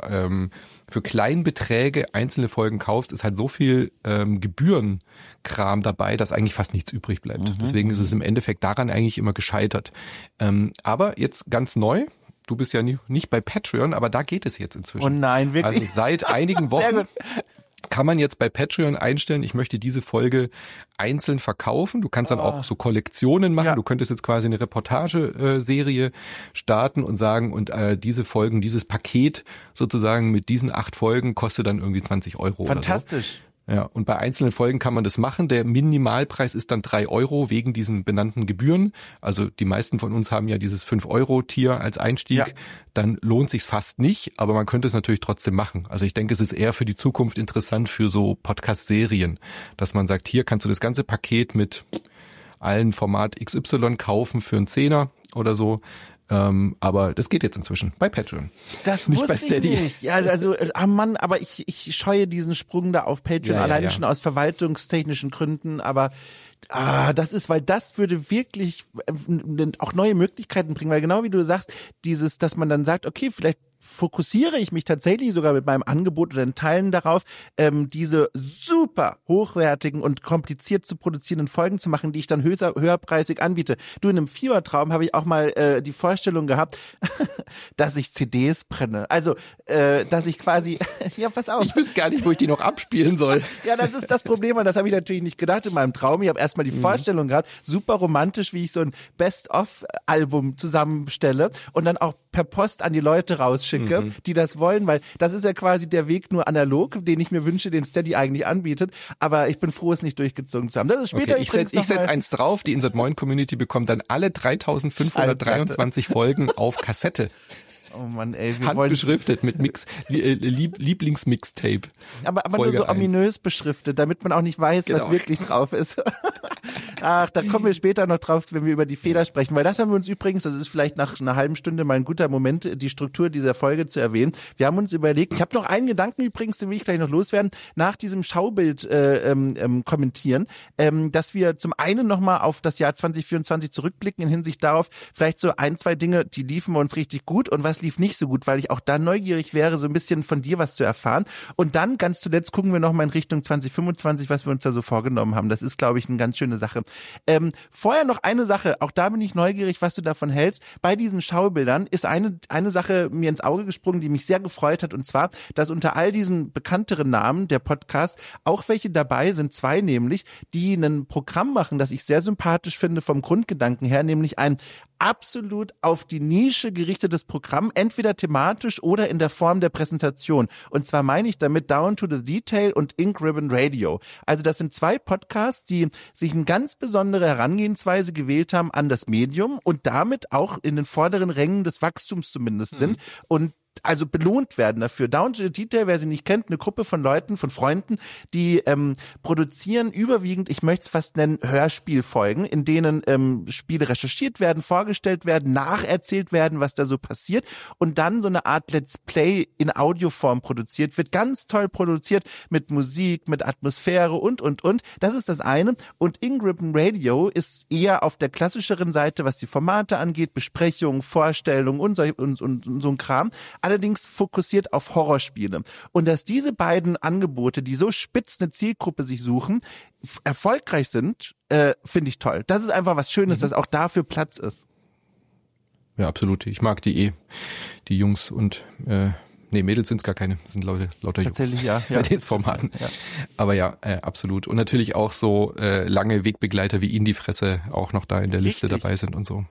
Kleinbeträge einzelne Folgen kaufst, ist halt so viel Gebührenkram dabei, dass eigentlich fast nichts übrig bleibt. Deswegen ist es im Endeffekt daran eigentlich immer gescheitert. Aber jetzt ganz neu, du bist ja nicht bei Patreon, aber da geht es jetzt inzwischen. Oh nein, wirklich? Also seit einigen Wochen kann man jetzt bei Patreon einstellen, ich möchte diese Folge einzeln verkaufen. Du kannst dann auch so Kollektionen machen. Ja. Du könntest jetzt quasi eine Reportageserie starten und sagen, und diese Folgen, dieses Paket sozusagen mit diesen 8 Folgen kostet dann irgendwie 20 Euro. Fantastisch. Oder so. Ja, und bei einzelnen Folgen kann man das machen. Der Minimalpreis ist dann 3 Euro wegen diesen benannten Gebühren. Also die meisten von uns haben ja dieses 5-Euro-Tier als Einstieg. Ja. Dann lohnt sich's fast nicht, aber man könnte es natürlich trotzdem machen. Also ich denke, es ist eher für die Zukunft interessant für so Podcast-Serien, dass man sagt, hier kannst du das ganze Paket mit allen Format XY kaufen für einen Zehner oder so. Aber das geht jetzt inzwischen bei Patreon. Das nicht wusste bei Steady. Ich nicht. Ja, also, Mann, aber ich scheue diesen Sprung da auf Patreon alleine schon aus verwaltungstechnischen Gründen, aber das ist, weil das würde wirklich auch neue Möglichkeiten bringen, weil genau wie du sagst, dieses, dass man dann sagt, okay, vielleicht fokussiere ich mich tatsächlich sogar mit meinem Angebot oder in Teilen darauf, diese super hochwertigen und kompliziert zu produzierenden Folgen zu machen, die ich dann höherpreisig anbiete. Du, in einem Fiebertraum habe ich auch mal die Vorstellung gehabt, dass ich CDs brenne. Also, dass ich quasi, ja, pass auf. Ich wüsste gar nicht, wo ich die noch abspielen soll. Ja, das ist das Problem und das habe ich natürlich nicht gedacht in meinem Traum. Ich habe erstmal die Vorstellung gehabt, super romantisch, wie ich so ein Best-of-Album zusammenstelle und dann auch per Post an die Leute rausschicke, die das wollen, weil das ist ja quasi der Weg nur analog, den ich mir wünsche, den Steady eigentlich anbietet, aber ich bin froh, es nicht durchgezogen zu haben. Das ist später okay, ich setze eins drauf, die Insert Moin Community bekommt dann alle 3523 Folgen auf Kassette. Oh Mann, ey. Handbeschriftet mit Lieblingsmixtape. Aber nur so ominös beschriftet, damit man auch nicht weiß, was wirklich drauf ist. Ach, da kommen wir später noch drauf, wenn wir über die Fehler sprechen, weil das haben wir uns übrigens, das ist vielleicht nach einer halben Stunde mal ein guter Moment, die Struktur dieser Folge zu erwähnen. Wir haben uns überlegt, ich habe noch einen Gedanken übrigens, den will ich gleich noch loswerden, nach diesem Schaubild kommentieren, dass wir zum einen nochmal auf das Jahr 2024 zurückblicken in Hinsicht darauf, vielleicht so 1, 2 Dinge, die liefen bei uns richtig gut und was lief nicht so gut, weil ich auch da neugierig wäre, so ein bisschen von dir was zu erfahren. Und dann ganz zuletzt gucken wir nochmal in Richtung 2025, was wir uns da so vorgenommen haben. Das ist, glaube ich, eine ganz schöne Sache. Vorher noch eine Sache, auch da bin ich neugierig, was du davon hältst. Bei diesen Schaubildern ist eine Sache mir ins Auge gesprungen, die mich sehr gefreut hat, und zwar, dass unter all diesen bekannteren Namen der Podcasts auch welche dabei sind, 2 nämlich, die ein Programm machen, das ich sehr sympathisch finde vom Grundgedanken her, nämlich ein absolut auf die Nische gerichtetes Programm, entweder thematisch oder in der Form der Präsentation. Und zwar meine ich damit Down to the Detail und Ink Ribbon Radio. Also das sind 2 Podcasts, die sich eine ganz besondere Herangehensweise gewählt haben an das Medium und damit auch in den vorderen Rängen des Wachstums zumindest sind und also belohnt werden dafür. Down to the Detail, wer sie nicht kennt, eine Gruppe von Leuten, von Freunden, die produzieren überwiegend, ich möchte es fast nennen, Hörspielfolgen, in denen Spiele recherchiert werden, vorgestellt werden, nacherzählt werden, was da so passiert und dann so eine Art Let's Play in Audioform produziert wird. Ganz toll produziert mit Musik, mit Atmosphäre und. Das ist das eine. Und Ink Ribbon Radio ist eher auf der klassischeren Seite, was die Formate angeht, Besprechungen, Vorstellungen und so ein Kram. Allerdings fokussiert auf Horrorspiele. Und dass diese beiden Angebote, die so spitz eine Zielgruppe sich suchen, erfolgreich sind, finde ich toll. Das ist einfach was Schönes, dass auch dafür Platz ist. Ja, absolut. Ich mag die die Jungs und Mädels sind es gar keine, das sind lauter Jungs. Tatsächlich, ja. Bei den Formaten. Ja. Aber ja, absolut. Und natürlich auch so lange Wegbegleiter wie Ihnen die Fresse auch noch da in der Liste dabei sind und so.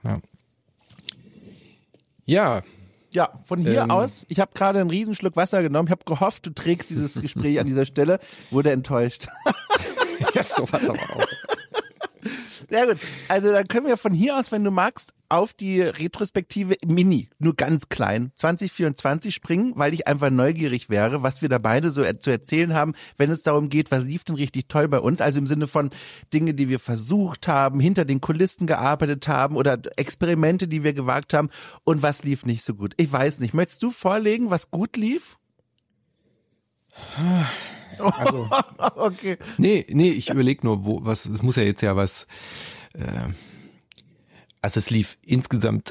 Ja. Ja, von hier aus, ich habe gerade einen Riesenschluck Wasser genommen, ich habe gehofft, du trägst dieses Gespräch an dieser Stelle, wurde enttäuscht. Jetzt doch was aber auch. Sehr gut. Also dann können wir von hier aus, wenn du magst, auf die Retrospektive Mini, nur ganz klein, 2024 springen, weil ich einfach neugierig wäre, was wir da beide so zu erzählen haben, wenn es darum geht, was lief denn richtig toll bei uns, also im Sinne von Dinge, die wir versucht haben, hinter den Kulissen gearbeitet haben oder Experimente, die wir gewagt haben und was lief nicht so gut. Ich weiß nicht, möchtest du vorlegen, was gut lief? Also, okay. Nee, ich überlege nur, es muss ja jetzt ja was, also es lief insgesamt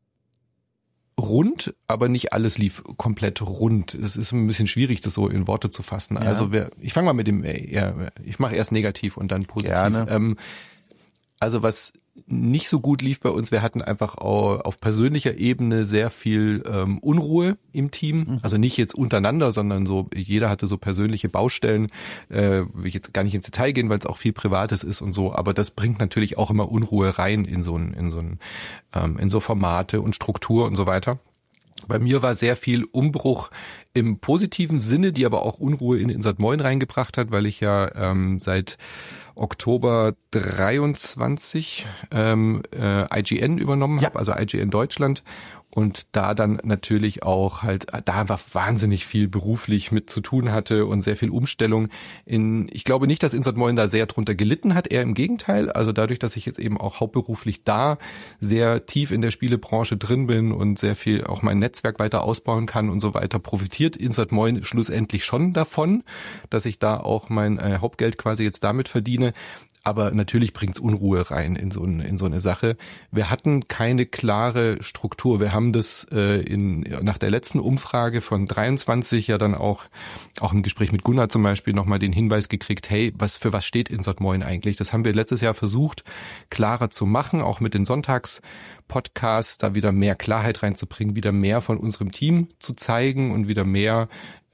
rund, aber nicht alles lief komplett rund. Es ist ein bisschen schwierig, das so in Worte zu fassen. Ja. Also ich fange mal mit dem, ich mache erst negativ und dann positiv. Also was nicht so gut lief bei uns, wir hatten einfach auf persönlicher Ebene sehr viel Unruhe im Team. Also nicht jetzt untereinander, sondern so, jeder hatte so persönliche Baustellen. Will ich jetzt gar nicht ins Detail gehen, weil es auch viel Privates ist und so, aber das bringt natürlich auch immer Unruhe rein in so Formate und Struktur und so weiter. Bei mir war sehr viel Umbruch im positiven Sinne, die aber auch Unruhe in Insert Moin reingebracht hat, weil ich ja seit Oktober 23 IGN übernommen habe, also IGN Deutschland. Und da dann natürlich auch halt, da einfach wahnsinnig viel beruflich mit zu tun hatte und sehr viel Umstellung ich glaube nicht, dass Insert Moin da sehr drunter gelitten hat, eher im Gegenteil. Also dadurch, dass ich jetzt eben auch hauptberuflich da sehr tief in der Spielebranche drin bin und sehr viel auch mein Netzwerk weiter ausbauen kann und so weiter, profitiert Insert Moin schlussendlich schon davon, dass ich da auch mein Hauptgeld quasi jetzt damit verdiene. Aber natürlich bringt's Unruhe rein in so eine Sache. Wir hatten keine klare Struktur. Wir haben das nach der letzten Umfrage von 23 ja dann auch im Gespräch mit Gunnar zum Beispiel nochmal den Hinweis gekriegt, hey, für was steht Insert Moin eigentlich? Das haben wir letztes Jahr versucht, klarer zu machen, auch mit den Sonntagspodcasts, da wieder mehr Klarheit reinzubringen, wieder mehr von unserem Team zu zeigen und wieder mehr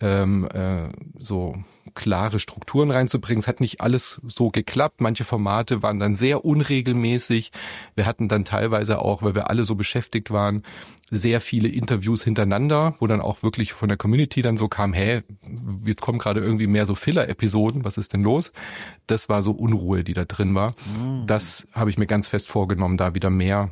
so klare Strukturen reinzubringen. Es hat nicht alles so geklappt. Manche Formate waren dann sehr unregelmäßig. Wir hatten dann teilweise auch, weil wir alle so beschäftigt waren, sehr viele Interviews hintereinander, wo dann auch wirklich von der Community dann so kam, hey, jetzt kommen gerade irgendwie mehr so Filler-Episoden, was ist denn los? Das war so Unruhe, die da drin war. Das habe ich mir ganz fest vorgenommen, da wieder mehr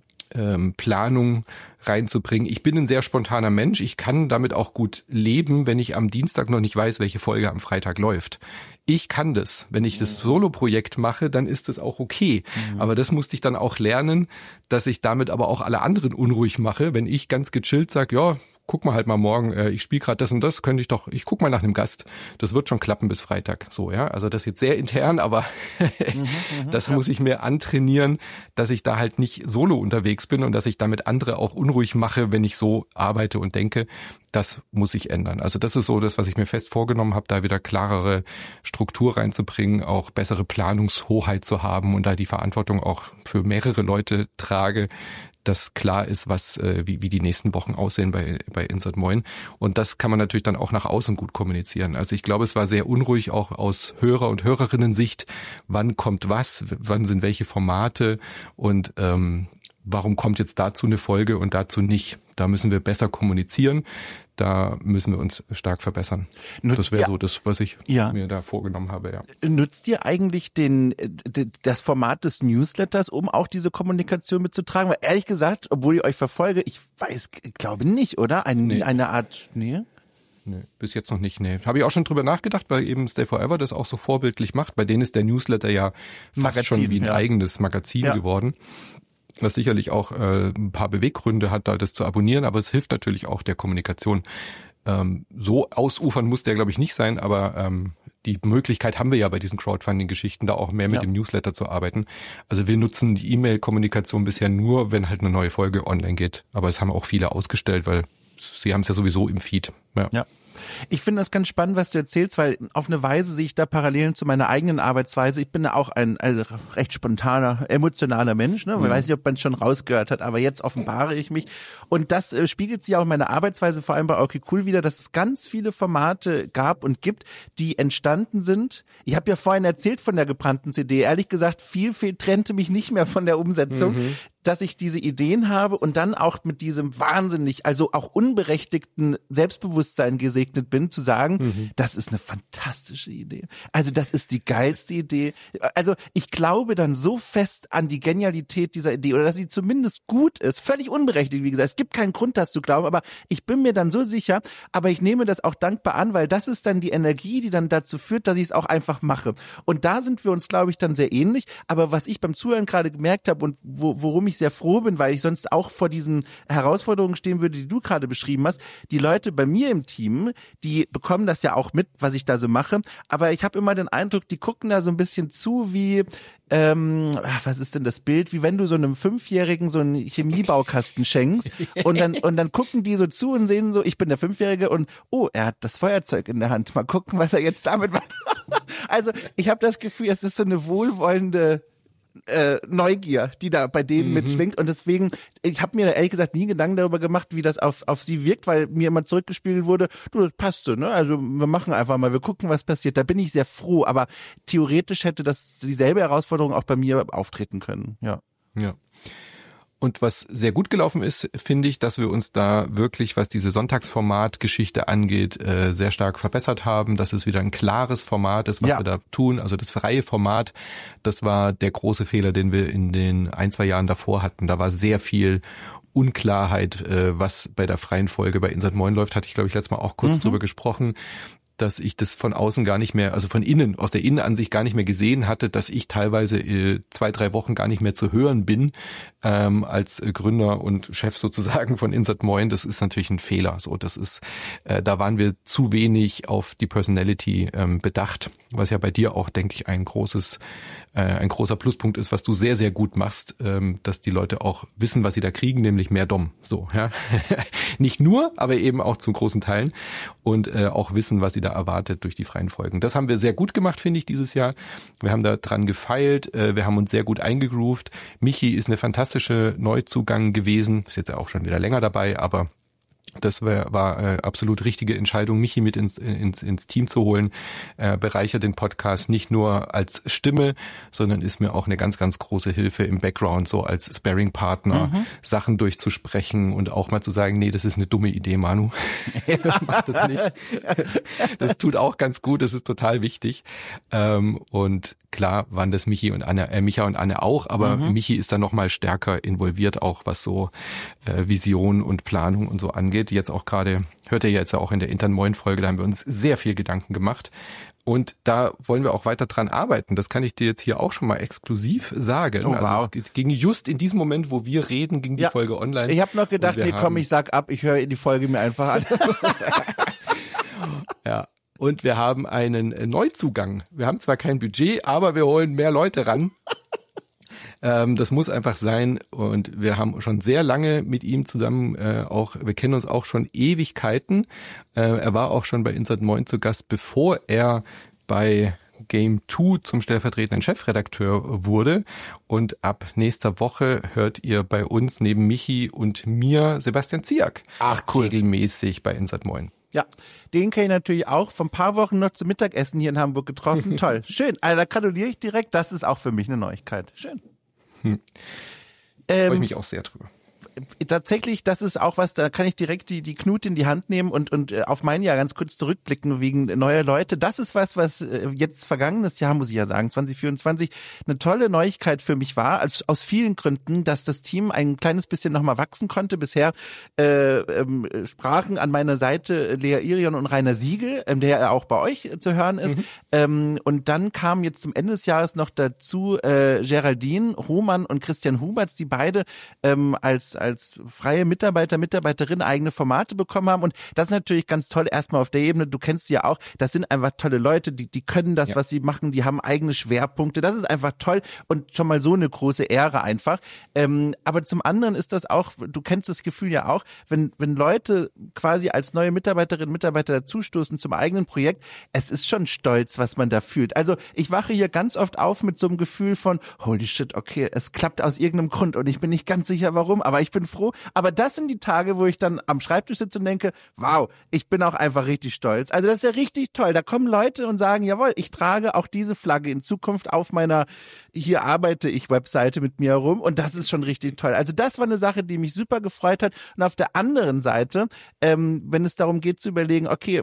Planung reinzubringen. Ich bin ein sehr spontaner Mensch. Ich kann damit auch gut leben, wenn ich am Dienstag noch nicht weiß, welche Folge am Freitag läuft. Ich kann das. Wenn ich das Solo-Projekt mache, dann ist das auch okay. Aber das musste ich dann auch lernen, dass ich damit aber auch alle anderen unruhig mache. Wenn ich ganz gechillt sage, ja, guck mal halt mal morgen, ich spiele gerade das und das, ich guck mal nach einem Gast. Das wird schon klappen bis Freitag. So, ja. Also das ist jetzt sehr intern, aber das muss ich mir antrainieren, dass ich da halt nicht solo unterwegs bin und dass ich damit andere auch unruhig mache, wenn ich so arbeite und denke. Das muss ich ändern. Also das ist so das, was ich mir fest vorgenommen habe, da wieder klarere Struktur reinzubringen, auch bessere Planungshoheit zu haben und da die Verantwortung auch für mehrere Leute trage, dass klar ist, wie die nächsten Wochen aussehen bei Insert Moin. Und das kann man natürlich dann auch nach außen gut kommunizieren. Also ich glaube, es war sehr unruhig auch aus Hörer- und Hörerinnen-Sicht. Wann kommt was? Wann sind welche Formate? Und warum kommt jetzt dazu eine Folge und dazu nicht? Da müssen wir besser kommunizieren. Da müssen wir uns stark verbessern. Das wäre so das, was ich mir da vorgenommen habe. Ja. Nutzt ihr eigentlich das Format des Newsletters, um auch diese Kommunikation mitzutragen? Weil ehrlich gesagt, obwohl ich euch verfolge, ich glaube nicht, oder? Eine Art, nee? Nee, bis jetzt noch nicht, nee. Habe ich auch schon drüber nachgedacht, weil eben Stay Forever das auch so vorbildlich macht. Bei denen ist der Newsletter ja fast schon wie ein eigenes Magazin geworden. Was sicherlich auch ein paar Beweggründe hat, da das zu abonnieren, aber es hilft natürlich auch der Kommunikation. So ausufern muss der, glaube ich, nicht sein, aber die Möglichkeit haben wir ja bei diesen Crowdfunding-Geschichten, da auch mehr mit dem Newsletter zu arbeiten. Also wir nutzen die E-Mail-Kommunikation bisher nur, wenn halt eine neue Folge online geht. Aber es haben auch viele ausgestellt, weil sie haben es ja sowieso im Feed. Ja. Ich finde das ganz spannend, was du erzählst, weil auf eine Weise sehe ich da Parallelen zu meiner eigenen Arbeitsweise. Ich bin ja auch ein recht spontaner, emotionaler Mensch, ne? Ich weiß nicht, ob man es schon rausgehört hat, aber jetzt offenbare ich mich. Und das spiegelt sich auch in meiner Arbeitsweise, vor allem bei Okay Cool wieder, dass es ganz viele Formate gab und gibt, die entstanden sind. Ich habe ja vorhin erzählt von der gebrannten CD. Ehrlich gesagt, viel trennte mich nicht mehr von der Umsetzung. dass ich diese Ideen habe und dann auch mit diesem wahnsinnig, also auch unberechtigten Selbstbewusstsein gesegnet bin, zu sagen, das ist eine fantastische Idee. Also das ist die geilste Idee. Also ich glaube dann so fest an die Genialität dieser Idee oder dass sie zumindest gut ist, völlig unberechtigt, wie gesagt. Es gibt keinen Grund, das zu glauben, aber ich bin mir dann so sicher, aber ich nehme das auch dankbar an, weil das ist dann die Energie, die dann dazu führt, dass ich es auch einfach mache. Und da sind wir uns, glaube ich, dann sehr ähnlich. Aber was ich beim Zuhören gerade gemerkt habe und worum ich sehr froh bin, weil ich sonst auch vor diesen Herausforderungen stehen würde, die du gerade beschrieben hast, die Leute bei mir im Team, die bekommen das ja auch mit, was ich da so mache. Aber ich habe immer den Eindruck, die gucken da so ein bisschen zu wie was ist denn das Bild? Wie wenn du so einem 5-Jährigen so einen Chemiebaukasten schenkst und dann gucken die so zu und sehen so, ich bin der 5-Jährige und oh, er hat das Feuerzeug in der Hand. Mal gucken, was er jetzt damit macht. Also ich habe das Gefühl, es ist so eine wohlwollende Neugier, die da bei denen mitschwingt und deswegen, ich habe mir da ehrlich gesagt nie Gedanken darüber gemacht, wie das auf sie wirkt, weil mir immer zurückgespiegelt wurde, du, das passt so, ne? Also wir machen einfach mal, wir gucken, was passiert. Da bin ich sehr froh, aber theoretisch hätte das dieselbe Herausforderung auch bei mir auftreten können, ja. Ja. Und was sehr gut gelaufen ist, finde ich, dass wir uns da wirklich, was diese Sonntagsformat-Geschichte angeht, sehr stark verbessert haben, dass es wieder ein klares Format ist, was wir da tun. Also das freie Format, das war der große Fehler, den wir in den 1-2 Jahren davor hatten. Da war sehr viel Unklarheit, was bei der freien Folge bei Insert Moin läuft, hatte ich, glaube ich, letztes Mal auch kurz drüber gesprochen, dass ich das von außen gar nicht mehr, also von innen, aus der Innenansicht gar nicht mehr gesehen hatte, dass ich teilweise 2-3 Wochen gar nicht mehr zu hören bin, als Gründer und Chef sozusagen von Insert Moin. Das ist natürlich ein Fehler. So, das ist, da waren wir zu wenig auf die Personality bedacht, was ja bei dir auch, denke ich, ein großer Pluspunkt ist, was du sehr, sehr gut machst, dass die Leute auch wissen, was sie da kriegen, nämlich mehr Dom. So, ja. Nicht nur, aber eben auch zum großen Teilen und auch wissen, was sie da erwartet durch die freien Folgen. Das haben wir sehr gut gemacht, finde ich, dieses Jahr. Wir haben da dran gefeilt, wir haben uns sehr gut eingegroovt. Michi ist eine fantastische Neuzugang gewesen, ist jetzt auch schon wieder länger dabei, aber das war absolut richtige Entscheidung, Michi mit ins Team zu holen. Bereichert den Podcast nicht nur als Stimme, sondern ist mir auch eine ganz, ganz große Hilfe im Background, so als Sparring-Partner, Sachen durchzusprechen und auch mal zu sagen, nee, das ist eine dumme Idee, Manu. Mach das nicht. Das tut auch ganz gut, das ist total wichtig. Und klar waren das Micha und Anne auch, aber Michi ist da noch mal stärker involviert, auch was so Vision und Planung und so angeht. Jetzt auch gerade, hört ihr jetzt auch in der internen Moin-Folge, da haben wir uns sehr viel Gedanken gemacht. Und da wollen wir auch weiter dran arbeiten. Das kann ich dir jetzt hier auch schon mal exklusiv sagen. Oh, wow. Also es ging just in diesem Moment, wo wir reden, ging die Folge online. Ich habe noch gedacht, nee, komm, ich sag ab, ich höre die Folge mir einfach an. Ja. Und wir haben einen Neuzugang. Wir haben zwar kein Budget, aber wir holen mehr Leute ran. Das muss einfach sein und wir haben schon sehr lange mit ihm zusammen wir kennen uns auch schon Ewigkeiten. Er war auch schon bei Insert Moin zu Gast, bevor er bei Game 2 zum stellvertretenden Chefredakteur wurde und ab nächster Woche hört ihr bei uns neben Michi und mir Sebastian Ziak. Ach, cool. Regelmäßig bei Insert Moin. Ja, den kenne ich natürlich auch. Vor ein paar Wochen noch zum Mittagessen hier in Hamburg getroffen. Toll, schön. Also da gratuliere ich direkt. Das ist auch für mich eine Neuigkeit. Schön. Freue ich mich auch sehr drüber. Tatsächlich, das ist auch was, da kann ich direkt die Knute in die Hand nehmen und auf mein Jahr ganz kurz zurückblicken wegen neuer Leute. Das ist was jetzt vergangenes Jahr, muss ich ja sagen, 2024, eine tolle Neuigkeit für mich war, aus vielen Gründen, dass das Team ein kleines bisschen nochmal wachsen konnte. Bisher sprachen an meiner Seite Lea Irion und Rainer Siegel, der ja auch bei euch zu hören ist. Und dann kam jetzt zum Ende des Jahres noch dazu Geraldine Hohmann und Christian Huberts, die beide als freie Mitarbeiterin eigene Formate bekommen haben. Und das ist natürlich ganz toll, erstmal auf der Ebene, du kennst sie ja auch, das sind einfach tolle Leute, die können das, was sie machen, die haben eigene Schwerpunkte, das ist einfach toll und schon mal so eine große Ehre einfach. Aber zum anderen ist das auch, du kennst das Gefühl ja auch, wenn Leute quasi als neue Mitarbeiterinnen und Mitarbeiter dazustoßen zum eigenen Projekt, es ist schon stolz, was man da fühlt. Also ich wache hier ganz oft auf mit so einem Gefühl von, holy shit, okay, es klappt aus irgendeinem Grund und ich bin nicht ganz sicher warum, aber ich bin bin froh. Aber das sind die Tage, wo ich dann am Schreibtisch sitze und denke, wow, ich bin auch einfach richtig stolz. Also das ist ja richtig toll. Da kommen Leute und sagen, jawohl, ich trage auch diese Flagge in Zukunft auf meiner hier arbeite ich Webseite mit mir herum und das ist schon richtig toll. Also das war eine Sache, die mich super gefreut hat. Und auf der anderen Seite, wenn es darum geht zu überlegen, okay,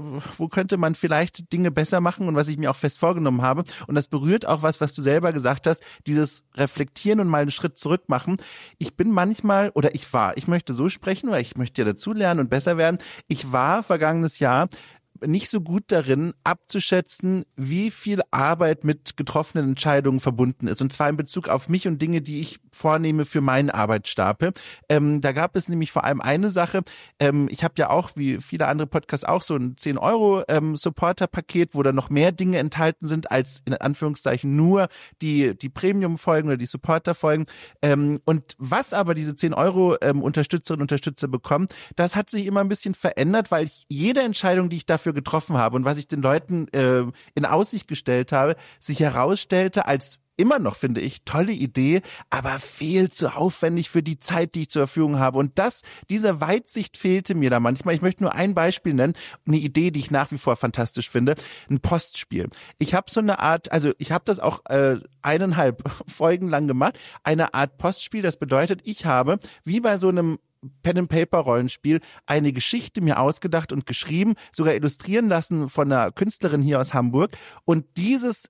wo könnte man vielleicht Dinge besser machen und was ich mir auch fest vorgenommen habe, und das berührt auch was du selber gesagt hast, dieses Reflektieren und mal einen Schritt zurück machen. Ich bin manchmal, oder ich möchte so sprechen, weil ich möchte ja dazulernen und besser werden. Ich war vergangenes Jahr nicht so gut darin, abzuschätzen, wie viel Arbeit mit getroffenen Entscheidungen verbunden ist. Und zwar in Bezug auf mich und Dinge, die ich vornehme für meinen Arbeitsstapel. Da gab es nämlich vor allem eine Sache. Ich habe ja auch, wie viele andere Podcasts auch, so ein 10 € Supporter-Paket, wo da noch mehr Dinge enthalten sind, als in Anführungszeichen nur die Premium-Folgen oder die Supporter-Folgen. Und was aber diese 10 € Unterstützerinnen und Unterstützer bekommen, das hat sich immer ein bisschen verändert, weil ich jede Entscheidung, die ich dafür getroffen habe und was ich den Leuten in Aussicht gestellt habe, sich herausstellte als immer noch, finde ich, tolle Idee, aber viel zu aufwendig für die Zeit, die ich zur Verfügung habe. Und diese Weitsicht fehlte mir da manchmal. Ich möchte nur ein Beispiel nennen, eine Idee, die ich nach wie vor fantastisch finde, ein Postspiel. Ich habe so eine Art, also ich habe das auch 1,5 Folgen lang gemacht, eine Art Postspiel. Das bedeutet, ich habe, wie bei so einem Pen-and-Paper-Rollenspiel eine Geschichte mir ausgedacht und geschrieben, sogar illustrieren lassen von einer Künstlerin hier aus Hamburg und dieses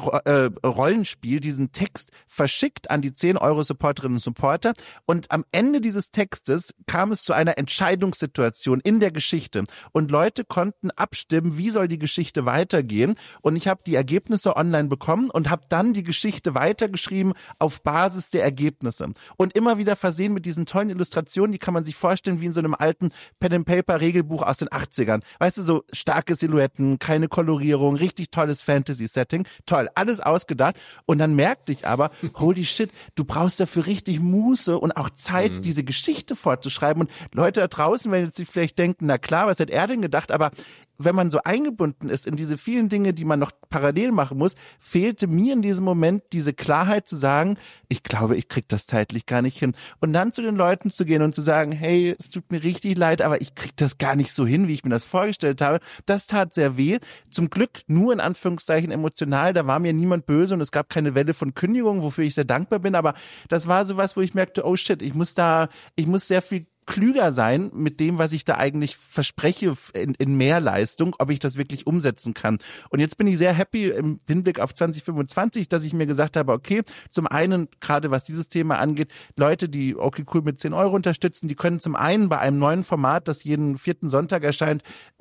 Rollenspiel, diesen Text verschickt an die 10 € Supporterinnen und Supporter und am Ende dieses Textes kam es zu einer Entscheidungssituation in der Geschichte und Leute konnten abstimmen, wie soll die Geschichte weitergehen und ich habe die Ergebnisse online bekommen und habe dann die Geschichte weitergeschrieben auf Basis der Ergebnisse und immer wieder versehen mit diesen tollen Illustrationen, die kann man sich vorstellen wie in so einem alten Pen-and-Paper-Regelbuch aus den 80ern. Weißt du, so starke Silhouetten, keine Kolorierung, richtig tolles Fantasy-Setting, toll. Alles ausgedacht und dann merkte ich aber, holy shit, du brauchst dafür richtig Muße und auch Zeit, diese Geschichte fortzuschreiben und Leute da draußen, wenn jetzt sich vielleicht denken, na klar, was hat er denn gedacht, aber wenn man so eingebunden ist in diese vielen Dinge, die man noch parallel machen muss, fehlte mir in diesem Moment diese Klarheit zu sagen, ich glaube, ich krieg das zeitlich gar nicht hin. Und dann zu den Leuten zu gehen und zu sagen, hey, es tut mir richtig leid, aber ich krieg das gar nicht so hin, wie ich mir das vorgestellt habe. Das tat sehr weh. Zum Glück nur in Anführungszeichen emotional. Da war mir niemand böse und es gab keine Welle von Kündigung, wofür ich sehr dankbar bin. Aber das war sowas, wo ich merkte, oh shit, ich muss sehr viel klüger sein mit dem, was ich da eigentlich verspreche in Mehrleistung, ob ich das wirklich umsetzen kann. Und jetzt bin ich sehr happy im Hinblick auf 2025, dass ich mir gesagt habe, okay, zum einen, gerade was dieses Thema angeht, Leute, die okay cool mit 10 € unterstützen, die können zum einen bei einem neuen Format, das jeden 4. Sonntag erscheint,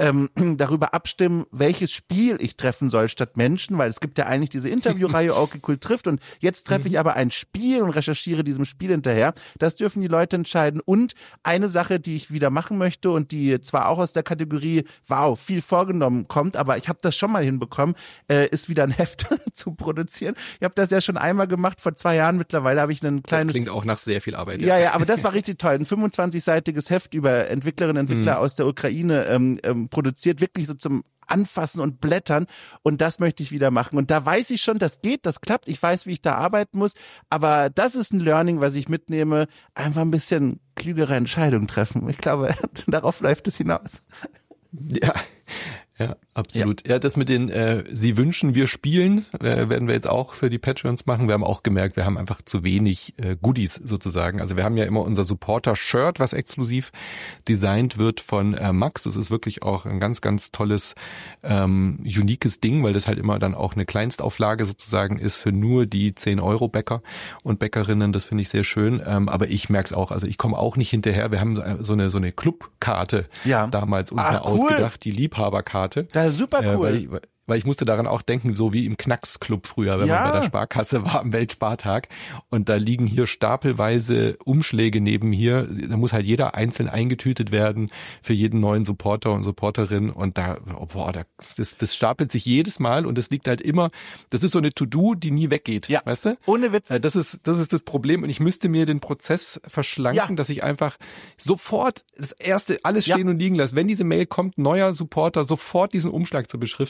darüber abstimmen, welches Spiel ich treffen soll statt Menschen, weil es gibt ja eigentlich diese Interviewreihe okay cool trifft und jetzt treffe ich aber ein Spiel und recherchiere diesem Spiel hinterher. Das dürfen die Leute entscheiden und eine Sache, die ich wieder machen möchte und die zwar auch aus der Kategorie, wow, viel vorgenommen kommt, aber ich habe das schon mal hinbekommen, ist wieder ein Heft zu produzieren. Ich habe das ja schon einmal gemacht, vor 2 Jahren mittlerweile habe ich ein kleines... Das klingt auch nach sehr viel Arbeit. Ja, aber das war richtig toll. Ein 25-seitiges Heft über Entwicklerinnen und Entwickler aus der Ukraine produziert, wirklich so zum Anfassen und Blättern und das möchte ich wieder machen und da weiß ich schon, das geht, das klappt, ich weiß, wie ich da arbeiten muss, aber das ist ein Learning, was ich mitnehme, einfach ein bisschen klügere Entscheidungen treffen. Ich glaube, darauf läuft es hinaus. Ja, absolut. Ja, das mit den Sie wünschen, wir spielen, werden wir jetzt auch für die Patreons machen. Wir haben auch gemerkt, wir haben einfach zu wenig Goodies sozusagen. Also wir haben ja immer unser Supporter-Shirt, was exklusiv designt wird von Max. Das ist wirklich auch ein ganz, ganz tolles, uniques Ding, weil das halt immer dann auch eine Kleinstauflage sozusagen ist für nur die 10 € Bäcker und Bäckerinnen. Das finde ich sehr schön. Aber ich merke es auch, also ich komme auch nicht hinterher. Wir haben so eine Clubkarte damals uns mal ausgedacht, die Liebhaberkarte. Das ist super cool. Weil ich musste daran auch denken, so wie im Knacksclub früher, wenn man bei der Sparkasse war am Weltspartag. Und da liegen hier stapelweise Umschläge neben hier. Da muss halt jeder einzeln eingetütet werden für jeden neuen Supporter und Supporterin. Und das stapelt sich jedes Mal und das liegt halt immer, das ist so eine To-Do, die nie weggeht. Ja. Weißt du? Ohne Witz. Das ist das Problem. Und ich müsste mir den Prozess verschlanken, dass ich einfach sofort das erste alles stehen und liegen lasse. Wenn diese Mail kommt, neuer Supporter, sofort diesen Umschlag zu beschriften, weil dann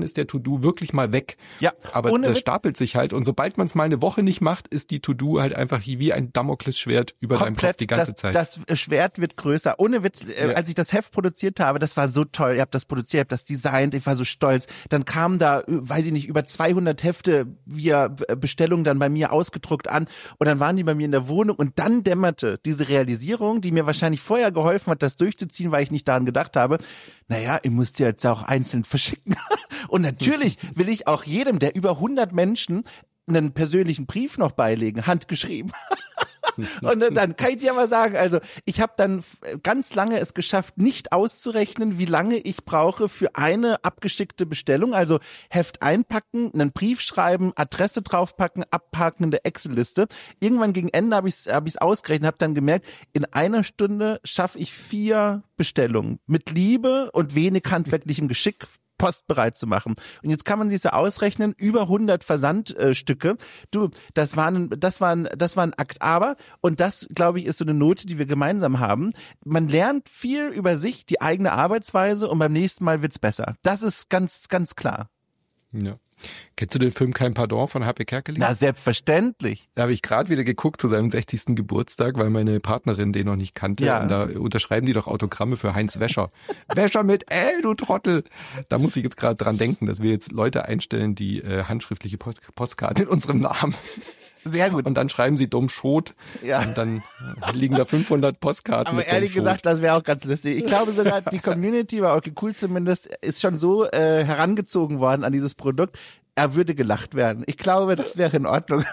dann ist der To-Do wirklich mal weg. Ja, aber das stapelt sich halt und sobald man es mal eine Woche nicht macht, ist die To-Do halt einfach wie ein Damoklesschwert über deinem Kopf die ganze Zeit. Das Schwert wird größer. Ohne Witz, als ich das Heft produziert habe, das war so toll. Ihr habt das produziert, ihr habt das designt, ich war so stolz. Dann kamen da, weiß ich nicht, über 200 Hefte via Bestellung dann bei mir ausgedruckt an und dann waren die bei mir in der Wohnung und dann dämmerte diese Realisierung, die mir wahrscheinlich vorher geholfen hat, das durchzuziehen, weil ich nicht daran gedacht habe, naja, ich muss die jetzt auch einzeln verschicken. Und natürlich will ich auch jedem der über 100 Menschen einen persönlichen Brief noch beilegen, handgeschrieben. Und dann kann ich dir mal sagen, also ich habe dann ganz lange es geschafft, nicht auszurechnen, wie lange ich brauche für eine abgeschickte Bestellung, also Heft einpacken, einen Brief schreiben, Adresse draufpacken, abhaken in der Excel-Liste. Irgendwann gegen Ende habe ich's ausgerechnet, habe dann gemerkt, in einer Stunde schaffe ich 4 Bestellungen mit Liebe und wenig handwerklichem Geschick postbereit zu machen. Und jetzt kann man sich so ausrechnen, über 100 Versandstücke. Das war ein Akt. Aber, und das, glaube ich, ist so eine Note, die wir gemeinsam haben, man lernt viel über sich, die eigene Arbeitsweise und beim nächsten Mal wird's besser. Das ist ganz, ganz klar. Ja. Kennst du den Film Kein Pardon von H.P. Kerkeling? Na, selbstverständlich. Da habe ich gerade wieder geguckt zu seinem 60. Geburtstag, weil meine Partnerin den noch nicht kannte. Ja. Und da unterschreiben die doch Autogramme für Heinz Wäscher. Wäscher mit L, du Trottel. Da muss ich jetzt gerade dran denken, dass wir jetzt Leute einstellen, die handschriftliche Postkarten in unserem Namen. Sehr gut. Und dann schreiben sie dumm Schot. Ja. Und dann liegen da 500 Postkarten. Aber ehrlich gesagt, das wäre auch ganz lustig. Ich glaube sogar, die Community, bei okay cool zumindest, ist schon so herangezogen worden an dieses Produkt. Er würde gelacht werden. Ich glaube, das wäre in Ordnung.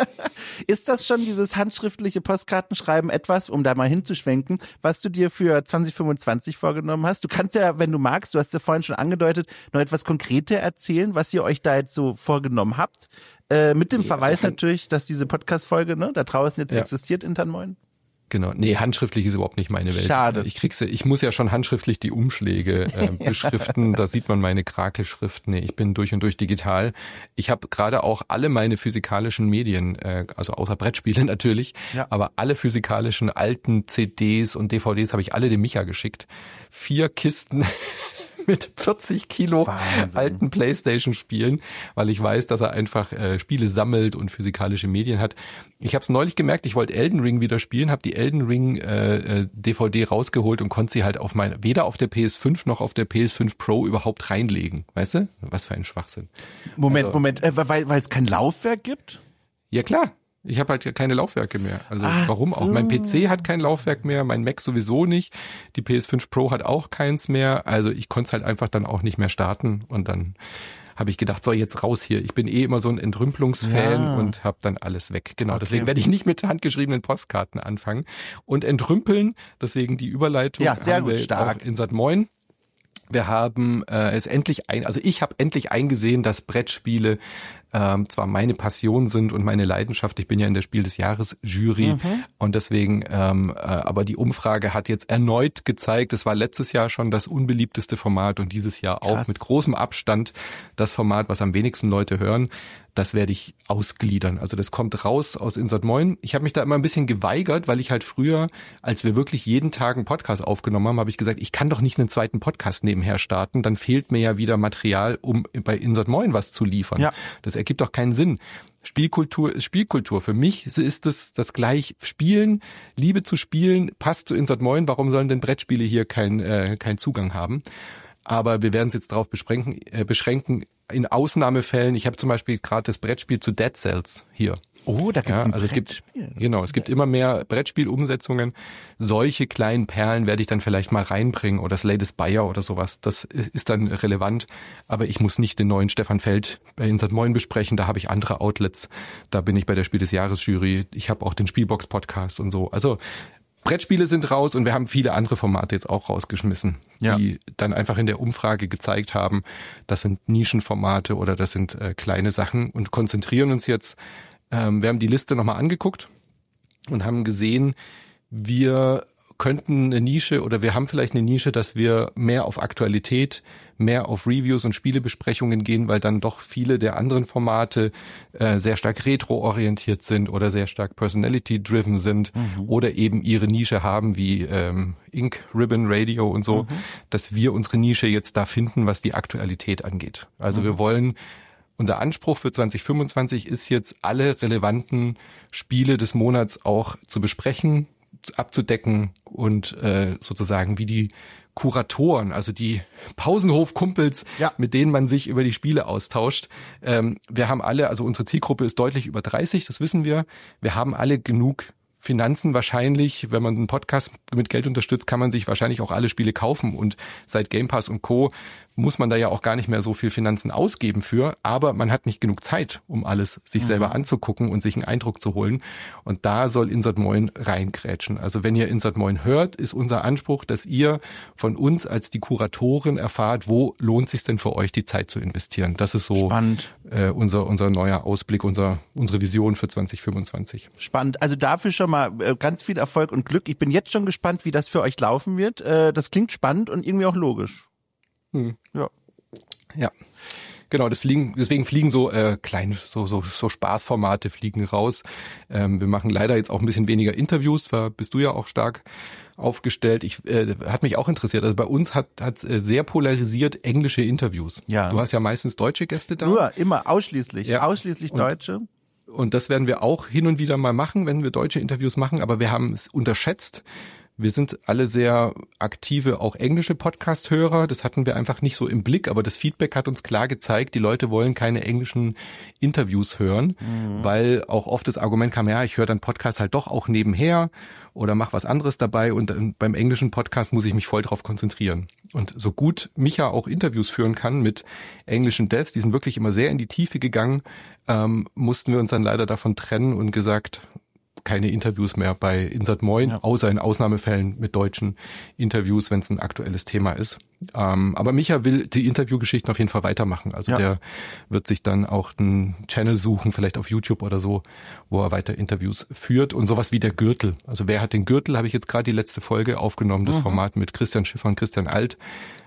Ist das schon dieses handschriftliche Postkartenschreiben etwas, um da mal hinzuschwenken, was du dir für 2025 vorgenommen hast? Du kannst ja, wenn du magst, du hast ja vorhin schon angedeutet, noch etwas konkreter erzählen, was ihr euch da jetzt so vorgenommen habt. Mit dem Verweis natürlich, dass diese Podcast-Folge da draußen jetzt existiert in Tannmoin. Genau, nee, handschriftlich ist überhaupt nicht meine Welt. Schade. Ich muss ja schon handschriftlich die Umschläge beschriften, da sieht man meine Krakelschrift. Nee, ich bin durch und durch digital. Ich habe gerade auch alle meine physikalischen Medien, also außer Brettspiele natürlich, aber alle physikalischen alten CDs und DVDs habe ich alle dem Micha geschickt. 4 Kisten mit 40 Kilo Wahnsinn. Alten Playstation-Spielen, weil ich weiß, dass er einfach Spiele sammelt und physikalische Medien hat. Ich habe es neulich gemerkt, ich wollte Elden Ring wieder spielen, habe die Elden Ring DVD rausgeholt und konnte sie halt weder auf der PS5 noch auf der PS5 Pro überhaupt reinlegen. Weißt du? Was für ein Schwachsinn. Moment, weil es kein Laufwerk gibt? Ja klar. Ich habe halt keine Laufwerke mehr. Also warum auch? Mein PC hat kein Laufwerk mehr, mein Mac sowieso nicht. Die PS5 Pro hat auch keins mehr. Also ich konnte es halt einfach dann auch nicht mehr starten. Und dann habe ich gedacht, so jetzt raus hier. Ich bin immer so ein Entrümpelungsfan und habe dann alles weg. Genau, deswegen werde ich nicht mit handgeschriebenen Postkarten anfangen. Und entrümpeln, deswegen die Überleitung sehr gut, stark. Auch in Sat Moin. Wir haben ich habe endlich eingesehen, dass Brettspiele zwar meine Passion sind und meine Leidenschaft. Ich bin ja in der Spiel des Jahres Jury und deswegen, aber die Umfrage hat jetzt erneut gezeigt, es war letztes Jahr schon das unbeliebteste Format und dieses Jahr auch mit großem Abstand das Format, was am wenigsten Leute hören. Das werde ich ausgliedern. Also das kommt raus aus In Sat Moin. Ich habe mich da immer ein bisschen geweigert, weil ich halt früher, als wir wirklich jeden Tag einen Podcast aufgenommen haben, habe ich gesagt, ich kann doch nicht einen zweiten Podcast nebenher starten. Dann fehlt mir ja wieder Material, um bei In Sat Moin was zu liefern. Ja. Das ergibt doch keinen Sinn. Spielkultur ist Spielkultur. Für mich ist es das gleich. Spielen, Liebe zu spielen, passt zu In Sat Moin. Warum sollen denn Brettspiele hier keinen Zugang haben? Aber wir werden es jetzt darauf beschränken, in Ausnahmefällen. Ich habe zum Beispiel gerade das Brettspiel zu Dead Cells hier. Oh, da gibt's ein also es gibt immer mehr Brettspielumsetzungen. Solche kleinen Perlen werde ich dann vielleicht mal reinbringen oder Slay Spire oder sowas. Das ist dann relevant. Aber ich muss nicht den neuen Stefan Feld bei In Sat Moin besprechen. Da habe ich andere Outlets. Da bin ich bei der Spiel des Jahres Jury. Ich habe auch den Spielbox Podcast und so. Also Brettspiele sind raus und wir haben viele andere Formate jetzt auch rausgeschmissen, die dann einfach in der Umfrage gezeigt haben, das sind Nischenformate oder das sind kleine Sachen und konzentrieren uns jetzt. Wir haben die Liste nochmal angeguckt und haben gesehen, wir könnten eine Nische oder wir haben vielleicht eine Nische, dass wir mehr auf Aktualität, mehr auf Reviews und Spielebesprechungen gehen, weil dann doch viele der anderen Formate sehr stark retro-orientiert sind oder sehr stark personality-driven sind oder eben ihre Nische haben wie Ink Ribbon Radio und so, dass wir unsere Nische jetzt da finden, was die Aktualität angeht. Also wir wollen, unser Anspruch für 2025 ist jetzt, alle relevanten Spiele des Monats auch zu besprechen, abzudecken und sozusagen wie die Kuratoren, also die Pausenhof-Kumpels, mit denen man sich über die Spiele austauscht. Wir haben alle, also unsere Zielgruppe ist deutlich über 30, das wissen wir. Wir haben alle genug Finanzen wahrscheinlich, wenn man einen Podcast mit Geld unterstützt, kann man sich wahrscheinlich auch alle Spiele kaufen und seit Game Pass und Co. muss man da ja auch gar nicht mehr so viel Finanzen ausgeben für, aber man hat nicht genug Zeit, um alles sich selber anzugucken und sich einen Eindruck zu holen und da soll Insert Moin reingrätschen. Also wenn ihr Insert Moin hört, ist unser Anspruch, dass ihr von uns als die Kuratoren erfahrt, wo lohnt es sich denn für euch, die Zeit zu investieren. Das ist so unser neuer Ausblick, unsere Vision für 2025. Spannend. Also dafür schon mal ganz viel Erfolg und Glück. Ich bin jetzt schon gespannt, wie das für euch laufen wird. Das klingt spannend und irgendwie auch logisch. Ja. Genau, deswegen fliegen so so Spaßformate fliegen raus. Wir machen leider jetzt auch ein bisschen weniger Interviews, da bist du ja auch stark aufgestellt. Hat mich auch interessiert. Also bei uns hat sehr polarisiert englische Interviews. Ja. Du hast ja meistens deutsche Gäste da. Nur, immer, ausschließlich Deutsche. Und das werden wir auch hin und wieder mal machen, wenn wir deutsche Interviews machen, aber wir haben es unterschätzt. Wir sind alle sehr aktive, auch englische Podcast-Hörer. Das hatten wir einfach nicht so im Blick, aber das Feedback hat uns klar gezeigt, die Leute wollen keine englischen Interviews hören, weil auch oft das Argument kam, ja, ich höre dann Podcast halt doch auch nebenher oder mach was anderes dabei und beim englischen Podcast muss ich mich voll drauf konzentrieren. Und so gut Micha auch Interviews führen kann mit englischen Devs, die sind wirklich immer sehr in die Tiefe gegangen, mussten wir uns dann leider davon trennen und gesagt, keine Interviews mehr bei Insert Moin, außer in Ausnahmefällen mit deutschen Interviews, wenn es ein aktuelles Thema ist. Aber Micha will die Interviewgeschichten auf jeden Fall weitermachen. Also der wird sich dann auch einen Channel suchen, vielleicht auf YouTube oder so, wo er weiter Interviews führt und sowas wie der Gürtel. Also wer hat den Gürtel, habe ich jetzt gerade die letzte Folge aufgenommen, das Format mit Christian Schiffer und Christian Alt.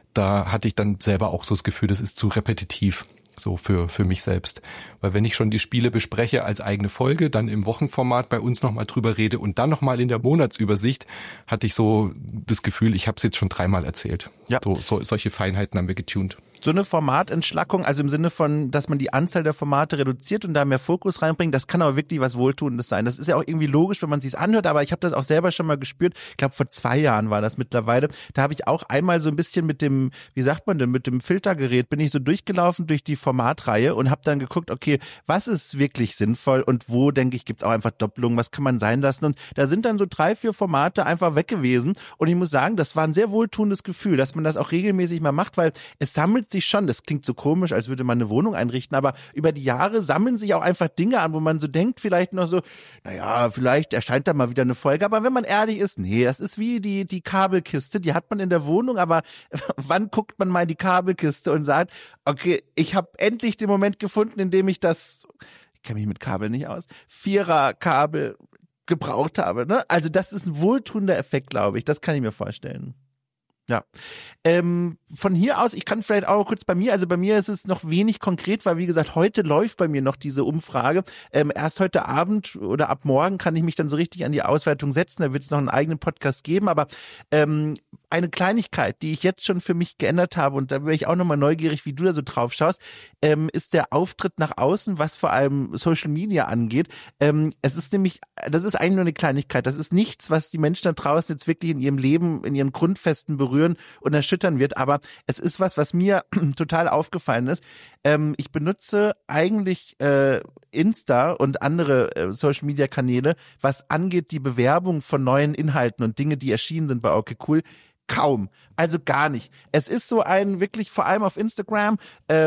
Da hatte ich dann selber auch so das Gefühl, das ist zu repetitiv. So für mich selbst. Weil wenn ich schon die Spiele bespreche als eigene Folge, dann im Wochenformat bei uns nochmal drüber rede und dann nochmal in der Monatsübersicht, hatte ich so das Gefühl, ich habe es jetzt schon 3-mal erzählt. Ja. Solche Feinheiten haben wir getuned. So eine Formatentschlackung, also im Sinne von, dass man die Anzahl der Formate reduziert und da mehr Fokus reinbringt, das kann aber wirklich was Wohltuendes sein. Das ist ja auch irgendwie logisch, wenn man sich's anhört, aber ich habe das auch selber schon mal gespürt. Ich glaube, vor 2 Jahren war das mittlerweile. Da habe ich auch einmal so ein bisschen mit dem, wie sagt man denn, mit dem Filtergerät bin ich so durchgelaufen durch die Formatreihe und habe dann geguckt, okay, was ist wirklich sinnvoll und wo, denke ich, gibt's auch einfach Doppelungen, was kann man sein lassen, und da sind dann so 3-4 Formate einfach weg gewesen und ich muss sagen, das war ein sehr wohltuendes Gefühl, dass man das auch regelmäßig mal macht, weil es sammelt sich schon, das klingt so komisch, als würde man eine Wohnung einrichten, aber über die Jahre sammeln sich auch einfach Dinge an, wo man so denkt, vielleicht noch so, naja, vielleicht erscheint da mal wieder eine Folge, aber wenn man ehrlich ist, nee, das ist wie die Kabelkiste, die hat man in der Wohnung, aber wann guckt man mal in die Kabelkiste und sagt, okay, ich habe endlich den Moment gefunden, in dem ich ich kenne mich mit Kabel nicht aus, 4er-Kabel gebraucht habe, ne? Also das ist ein wohltuender Effekt, glaube ich, das kann ich mir vorstellen. Ja, von hier aus, ich kann vielleicht auch kurz bei mir ist es noch wenig konkret, weil wie gesagt, heute läuft bei mir noch diese Umfrage. Erst heute Abend oder ab morgen kann ich mich dann so richtig an die Auswertung setzen, da wird es noch einen eigenen Podcast geben, aber eine Kleinigkeit, die ich jetzt schon für mich geändert habe, und da wäre ich auch nochmal neugierig, wie du da so drauf schaust, ist der Auftritt nach außen, was vor allem Social Media angeht. Es ist nämlich, das ist eigentlich nur eine Kleinigkeit, das ist nichts, was die Menschen da draußen jetzt wirklich in ihrem Leben, in ihren Grundfesten berühren und erschüttern wird, aber es ist was mir total aufgefallen ist. Ich benutze eigentlich Insta und andere Social-Media-Kanäle, was angeht die Bewerbung von neuen Inhalten und Dinge, die erschienen sind bei Okay Cool, kaum. Also gar nicht. Es ist so ein wirklich, vor allem auf Instagram,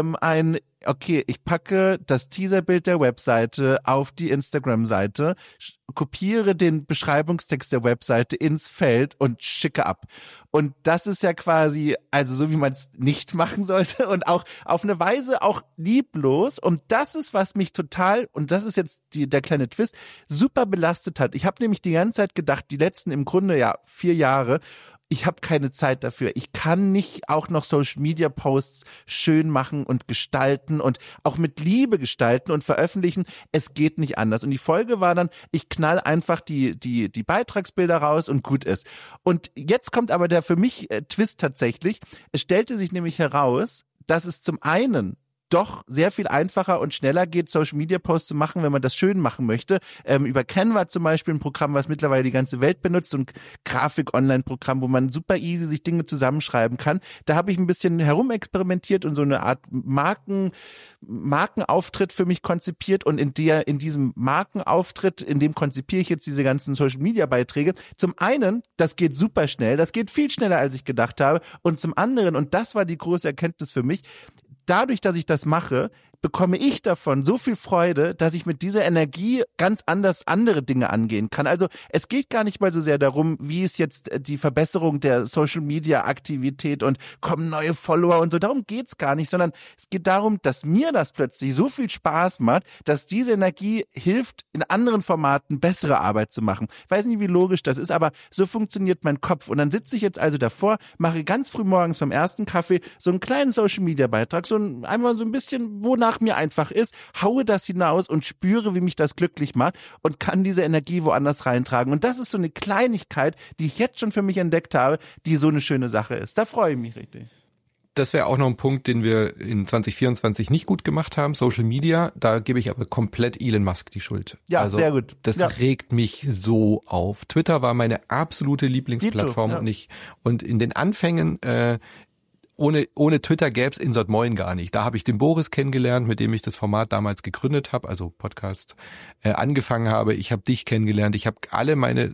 okay, ich packe das Teaserbild der Webseite auf die Instagram-Seite, kopiere den Beschreibungstext der Webseite ins Feld und schicke ab. Und das ist ja quasi, also so wie man es nicht machen sollte und auch auf eine Weise auch lieblos. Und das ist, was mich total, und das ist jetzt der kleine Twist, super belastet hat. Ich habe nämlich die ganze Zeit gedacht, die letzten im Grunde 4 Jahre, ich habe keine Zeit dafür. Ich kann nicht auch noch Social-Media-Posts schön machen und gestalten und auch mit Liebe gestalten und veröffentlichen. Es geht nicht anders. Und die Folge war dann, ich knall einfach die Beitragsbilder raus und gut ist. Und jetzt kommt aber der für mich Twist tatsächlich. Es stellte sich nämlich heraus, dass es zum einen doch sehr viel einfacher und schneller geht, Social-Media-Posts zu machen, wenn man das schön machen möchte. Über Canva zum Beispiel, ein Programm, was mittlerweile die ganze Welt benutzt, so ein Grafik-Online-Programm, wo man super easy sich Dinge zusammenschreiben kann. Da habe ich ein bisschen herumexperimentiert und so eine Art Markenauftritt für mich konzipiert und in diesem Markenauftritt, in dem konzipiere ich jetzt diese ganzen Social-Media-Beiträge. Zum einen, das geht super schnell, das geht viel schneller, als ich gedacht habe, und zum anderen, und das war die große Erkenntnis für mich, dadurch, dass ich das mache, bekomme ich davon so viel Freude, dass ich mit dieser Energie ganz anders andere Dinge angehen kann. Also es geht gar nicht mal so sehr darum, wie ist jetzt die Verbesserung der Social-Media-Aktivität und kommen neue Follower und so. Darum geht's gar nicht, sondern es geht darum, dass mir das plötzlich so viel Spaß macht, dass diese Energie hilft, in anderen Formaten bessere Arbeit zu machen. Ich weiß nicht, wie logisch das ist, aber so funktioniert mein Kopf. Und dann sitze ich jetzt also davor, mache ganz früh morgens beim ersten Kaffee so einen kleinen Social-Media-Beitrag, einfach so ein bisschen, wonach mir einfach ist, haue das hinaus und spüre, wie mich das glücklich macht und kann diese Energie woanders reintragen. Und das ist so eine Kleinigkeit, die ich jetzt schon für mich entdeckt habe, die so eine schöne Sache ist. Da freue ich mich richtig. Das wäre auch noch ein Punkt, den wir in 2024 nicht gut gemacht haben, Social Media. Da gebe ich aber komplett Elon Musk die Schuld. Ja, also, sehr gut. Das regt mich so auf. Twitter war meine absolute Lieblingsplattform und in den Anfängen ohne Twitter gäbe es Insert Moin gar nicht. Da habe ich den Boris kennengelernt, mit dem ich das Format damals gegründet habe, also Podcast angefangen habe. Ich habe dich kennengelernt. Ich habe alle meine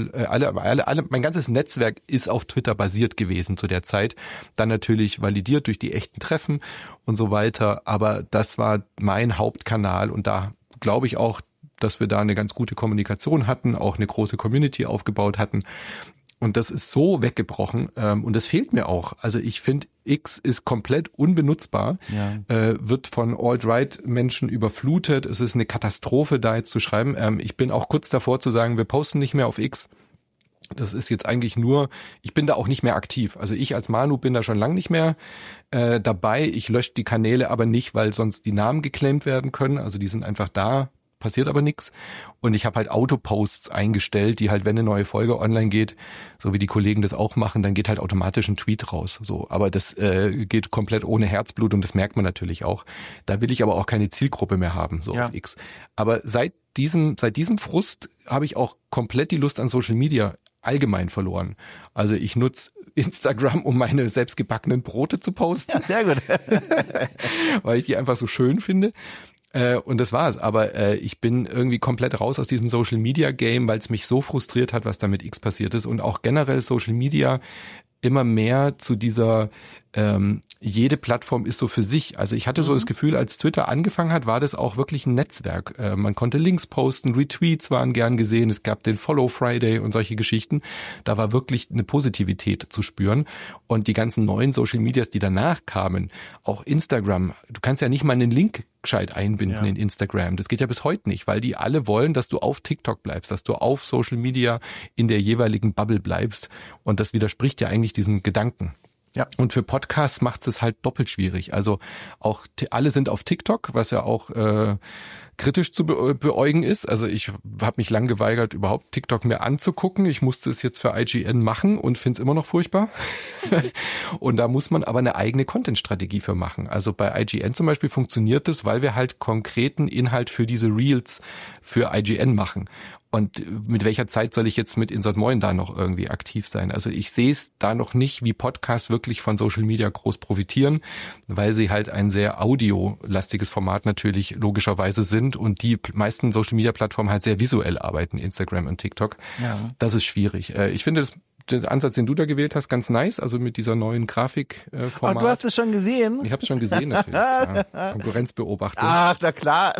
mein ganzes Netzwerk ist auf Twitter basiert gewesen zu der Zeit. Dann natürlich validiert durch die echten Treffen und so weiter. Aber das war mein Hauptkanal und da glaube ich auch, dass wir da eine ganz gute Kommunikation hatten, auch eine große Community aufgebaut hatten. Und das ist so weggebrochen und das fehlt mir auch. Also ich finde, X ist komplett unbenutzbar, wird von Alt-Right-Menschen überflutet. Es ist eine Katastrophe, da jetzt zu schreiben. Ich bin auch kurz davor zu sagen, wir posten nicht mehr auf X. Das ist jetzt eigentlich nur, ich bin da auch nicht mehr aktiv. Also ich als Manu bin da schon lange nicht mehr dabei. Ich lösche die Kanäle aber nicht, weil sonst die Namen geclaimt werden können. Also die sind einfach da. Passiert aber nichts. Und ich habe halt Autoposts eingestellt, die halt, wenn eine neue Folge online geht, so wie die Kollegen das auch machen, dann geht halt automatisch ein Tweet raus. So, aber das geht komplett ohne Herzblut und das merkt man natürlich auch. Da will ich aber auch keine Zielgruppe mehr haben, so auf X. Aber seit diesem Frust habe ich auch komplett die Lust an Social Media allgemein verloren. Also ich nutze Instagram, um meine selbstgebackenen Brote zu posten. Ja, sehr gut. Weil ich die einfach so schön finde. Und das war's. Aber ich bin irgendwie komplett raus aus diesem Social Media Game, weil es mich so frustriert hat, was da mit X passiert ist. Und auch generell Social Media immer mehr zu dieser jede Plattform ist so für sich. Also ich hatte so das Gefühl, als Twitter angefangen hat, war das auch wirklich ein Netzwerk. Man konnte Links posten, Retweets waren gern gesehen, es gab den Follow Friday und solche Geschichten. Da war wirklich eine Positivität zu spüren. Und die ganzen neuen Social Medias, die danach kamen, auch Instagram, du kannst ja nicht mal einen Link gescheit einbinden in Instagram. Das geht ja bis heute nicht, weil die alle wollen, dass du auf TikTok bleibst, dass du auf Social Media in der jeweiligen Bubble bleibst. Und das widerspricht ja eigentlich diesem Gedanken. Ja. Und für Podcasts macht es halt doppelt schwierig. Also auch alle sind auf TikTok, was ja auch kritisch zu beäugen ist. Also ich habe mich lang geweigert, überhaupt TikTok mir anzugucken. Ich musste es jetzt für IGN machen und finde es immer noch furchtbar. Und da muss man aber eine eigene Content-Strategie für machen. Also bei IGN zum Beispiel funktioniert das, weil wir halt konkreten Inhalt für diese Reels für IGN machen. Und mit welcher Zeit soll ich jetzt mit Insert Moin da noch irgendwie aktiv sein? Also ich sehe es da noch nicht, wie Podcasts wirklich von Social Media groß profitieren, weil sie halt ein sehr audiolastiges Format natürlich logischerweise sind und die meisten Social Media Plattformen halt sehr visuell arbeiten, Instagram und TikTok. Ja. Das ist schwierig. Ich finde den Ansatz, den du da gewählt hast, ganz nice, also mit dieser neuen Grafikformat. Oh, du hast es schon gesehen? Ich habe es schon gesehen natürlich. Ja. Konkurrenzbeobachtung. Ach, na klar.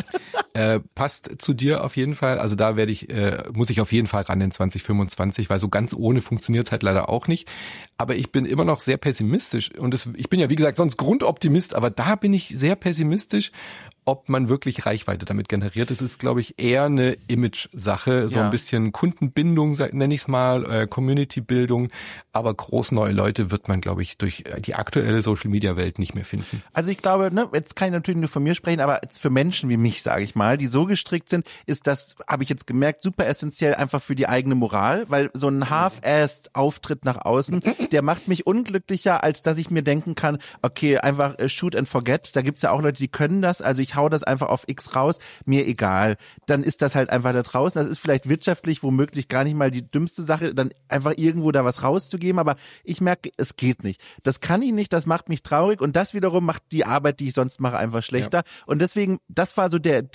Passt zu dir auf jeden Fall. Also da muss ich auf jeden Fall ran in 2025, weil so ganz ohne funktioniert es halt leider auch nicht. Aber ich bin immer noch sehr pessimistisch und ich bin ja wie gesagt sonst Grundoptimist, aber da bin ich sehr pessimistisch. ob man wirklich Reichweite damit generiert. Es ist, glaube ich, eher eine Image-Sache, so ein bisschen Kundenbindung, nenne ich es mal, Community-Bildung, aber groß neue Leute wird man, glaube ich, durch die aktuelle Social-Media-Welt nicht mehr finden. Also ich glaube, jetzt kann ich natürlich nur von mir sprechen, aber für Menschen wie mich, sage ich mal, die so gestrickt sind, ist das, habe ich jetzt gemerkt, super essentiell einfach für die eigene Moral, weil so ein half-assed Auftritt nach außen, der macht mich unglücklicher, als dass ich mir denken kann, okay, einfach shoot and forget. Da gibt's ja auch Leute, die können das, also ich hau das einfach auf X raus, mir egal. Dann ist das halt einfach da draußen. Das ist vielleicht wirtschaftlich womöglich gar nicht mal die dümmste Sache, dann einfach irgendwo da was rauszugeben, aber ich merke, es geht nicht. Das kann ich nicht, das macht mich traurig und das wiederum macht die Arbeit, die ich sonst mache, einfach schlechter. Ja. Und deswegen, das war so der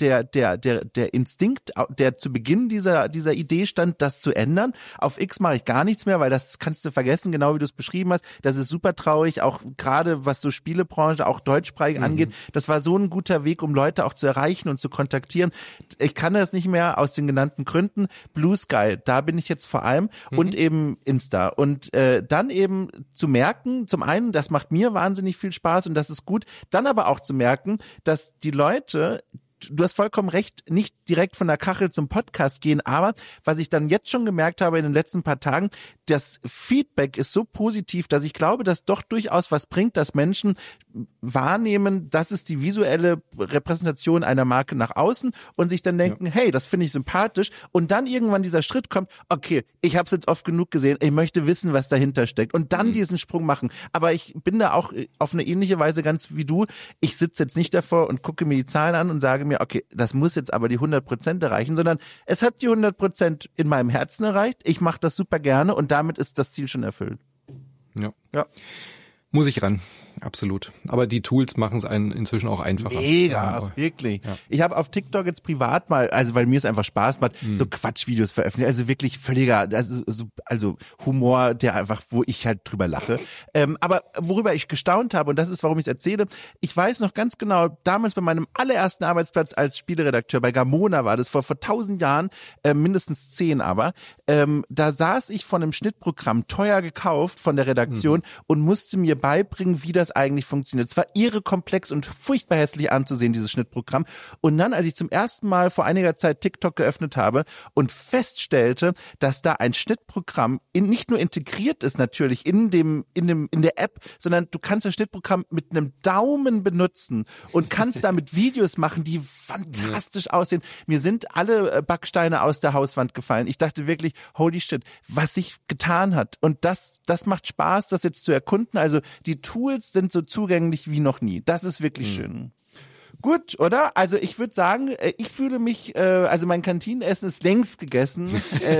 Instinkt, der zu Beginn dieser Idee stand, das zu ändern. Auf X mache ich gar nichts mehr, weil das kannst du vergessen, genau wie du es beschrieben hast. Das ist super traurig, auch gerade was so Spielebranche, auch deutschsprachig angeht. Das war so ein guter Weg, um Leute auch zu erreichen und zu kontaktieren. Ich kann das nicht mehr aus den genannten Gründen. Blue Sky, da bin ich jetzt vor allem und eben Insta. Und dann eben zu merken, zum einen, das macht mir wahnsinnig viel Spaß und das ist gut, dann aber auch zu merken, dass die Leute, du hast vollkommen recht, nicht direkt von der Kachel zum Podcast gehen, aber was ich dann jetzt schon gemerkt habe in den letzten paar Tagen, das Feedback ist so positiv, dass ich glaube, dass doch durchaus was bringt, dass Menschen wahrnehmen, das ist die visuelle Repräsentation einer Marke nach außen und sich dann denken, hey, das finde ich sympathisch und dann irgendwann dieser Schritt kommt, okay, ich habe es jetzt oft genug gesehen, ich möchte wissen, was dahinter steckt und dann diesen Sprung machen. Aber ich bin da auch auf eine ähnliche Weise ganz wie du. Ich sitze jetzt nicht davor und gucke mir die Zahlen an und sage mir, okay, das muss jetzt aber die 100% erreichen, sondern es hat die 100% in meinem Herzen erreicht. Ich mache das super gerne und damit ist das Ziel schon erfüllt. Ja. Muss ich ran, absolut. Aber die Tools machen es einen inzwischen auch einfacher. Mega, wirklich. Ja. Ich habe auf TikTok jetzt privat mal, also weil mir es einfach Spaß macht, so Quatschvideos veröffentlicht. Also wirklich völliger, also Humor, der einfach, wo ich halt drüber lache. Aber worüber ich gestaunt habe, und das ist, warum ich es erzähle, ich weiß noch ganz genau, damals bei meinem allerersten Arbeitsplatz als Spieleredakteur bei Gamona war das vor 1000 Jahren, mindestens 10 aber, da saß ich von einem Schnittprogramm, teuer gekauft von der Redaktion und musste mir beibringen, wie das eigentlich funktioniert. Es war irre komplex und furchtbar hässlich anzusehen, dieses Schnittprogramm. Und dann, als ich zum ersten Mal vor einiger Zeit TikTok geöffnet habe und feststellte, dass da ein Schnittprogramm nicht nur integriert ist natürlich in der App, sondern du kannst das Schnittprogramm mit einem Daumen benutzen und kannst damit Videos machen, die fantastisch aussehen. Mir sind alle Backsteine aus der Hauswand gefallen. Ich dachte wirklich, holy shit, was sich getan hat. Und das macht Spaß, das jetzt zu erkunden. Also die Tools sind so zugänglich wie noch nie. Das ist wirklich schön. Gut, oder? Also ich würde sagen, ich fühle mich, also mein Kantinenessen ist längst gegessen.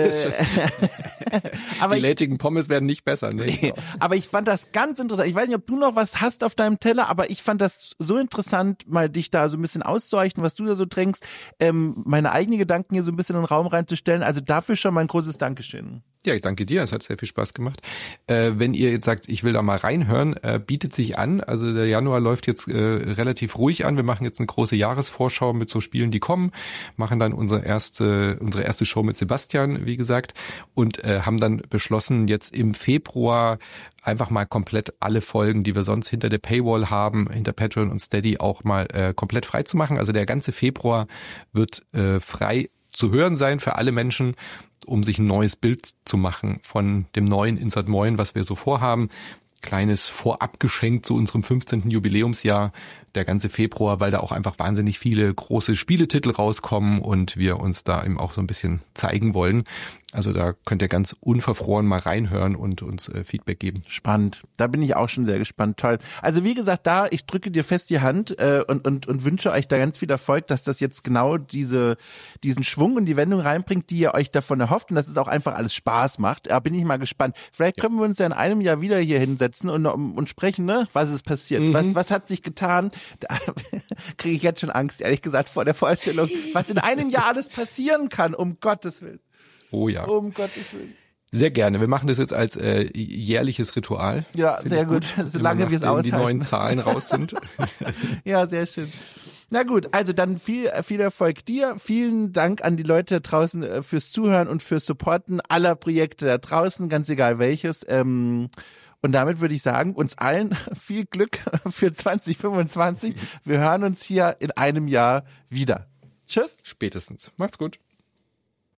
Aber die lätigen Pommes werden nicht besser, ne? Nee, aber ich fand das ganz interessant. Ich weiß nicht, ob du noch was hast auf deinem Teller, aber ich fand das so interessant, mal dich da so ein bisschen auszuleuchten, was du da so trinkst, meine eigenen Gedanken hier so ein bisschen in den Raum reinzustellen. Also dafür schon mal ein großes Dankeschön. Ja, ich danke dir, es hat sehr viel Spaß gemacht. Wenn ihr jetzt sagt, ich will da mal reinhören, bietet sich an. Also der Januar läuft jetzt relativ ruhig an. Wir machen jetzt eine große Jahresvorschau mit so Spielen, die kommen, machen dann unsere erste Show mit Sebastian, wie gesagt, und haben dann beschlossen, jetzt im Februar einfach mal komplett alle Folgen, die wir sonst hinter der Paywall haben, hinter Patreon und Steady auch mal komplett frei zu machen. Also der ganze Februar wird frei zu hören sein für alle Menschen, um sich ein neues Bild zu machen von dem neuen Insert Moin, was wir so vorhaben. Kleines Vorabgeschenk zu unserem 15. Jubiläumsjahr, der ganze Februar, weil da auch einfach wahnsinnig viele große Spieletitel rauskommen und wir uns da eben auch so ein bisschen zeigen wollen. Also da könnt ihr ganz unverfroren mal reinhören und uns Feedback geben. Spannend. Da bin ich auch schon sehr gespannt. Toll. Also wie gesagt, ich drücke dir fest die Hand und wünsche euch da ganz viel Erfolg, dass das jetzt genau diesen Schwung und die Wendung reinbringt, die ihr euch davon erhofft und dass es auch einfach alles Spaß macht. Da bin ich mal gespannt. Vielleicht können wir uns ja in einem Jahr wieder hier hinsetzen und sprechen, ne? Was ist passiert? Was hat sich getan? Da kriege ich jetzt schon Angst, ehrlich gesagt, vor der Vorstellung, was in einem Jahr alles passieren kann, um Gottes Willen. Oh ja. Um Gottes Willen. Sehr gerne. Wir machen das jetzt als jährliches Ritual. Ja, sehr gut. Solange wir es aushalten. Die neuen Zahlen raus sind. Ja, sehr schön. Na gut, also dann viel Erfolg dir. Vielen Dank an die Leute draußen fürs Zuhören und fürs Supporten aller Projekte da draußen, ganz egal welches. Und damit würde ich sagen, uns allen viel Glück für 2025. Wir hören uns hier in einem Jahr wieder. Tschüss. Spätestens. Macht's gut.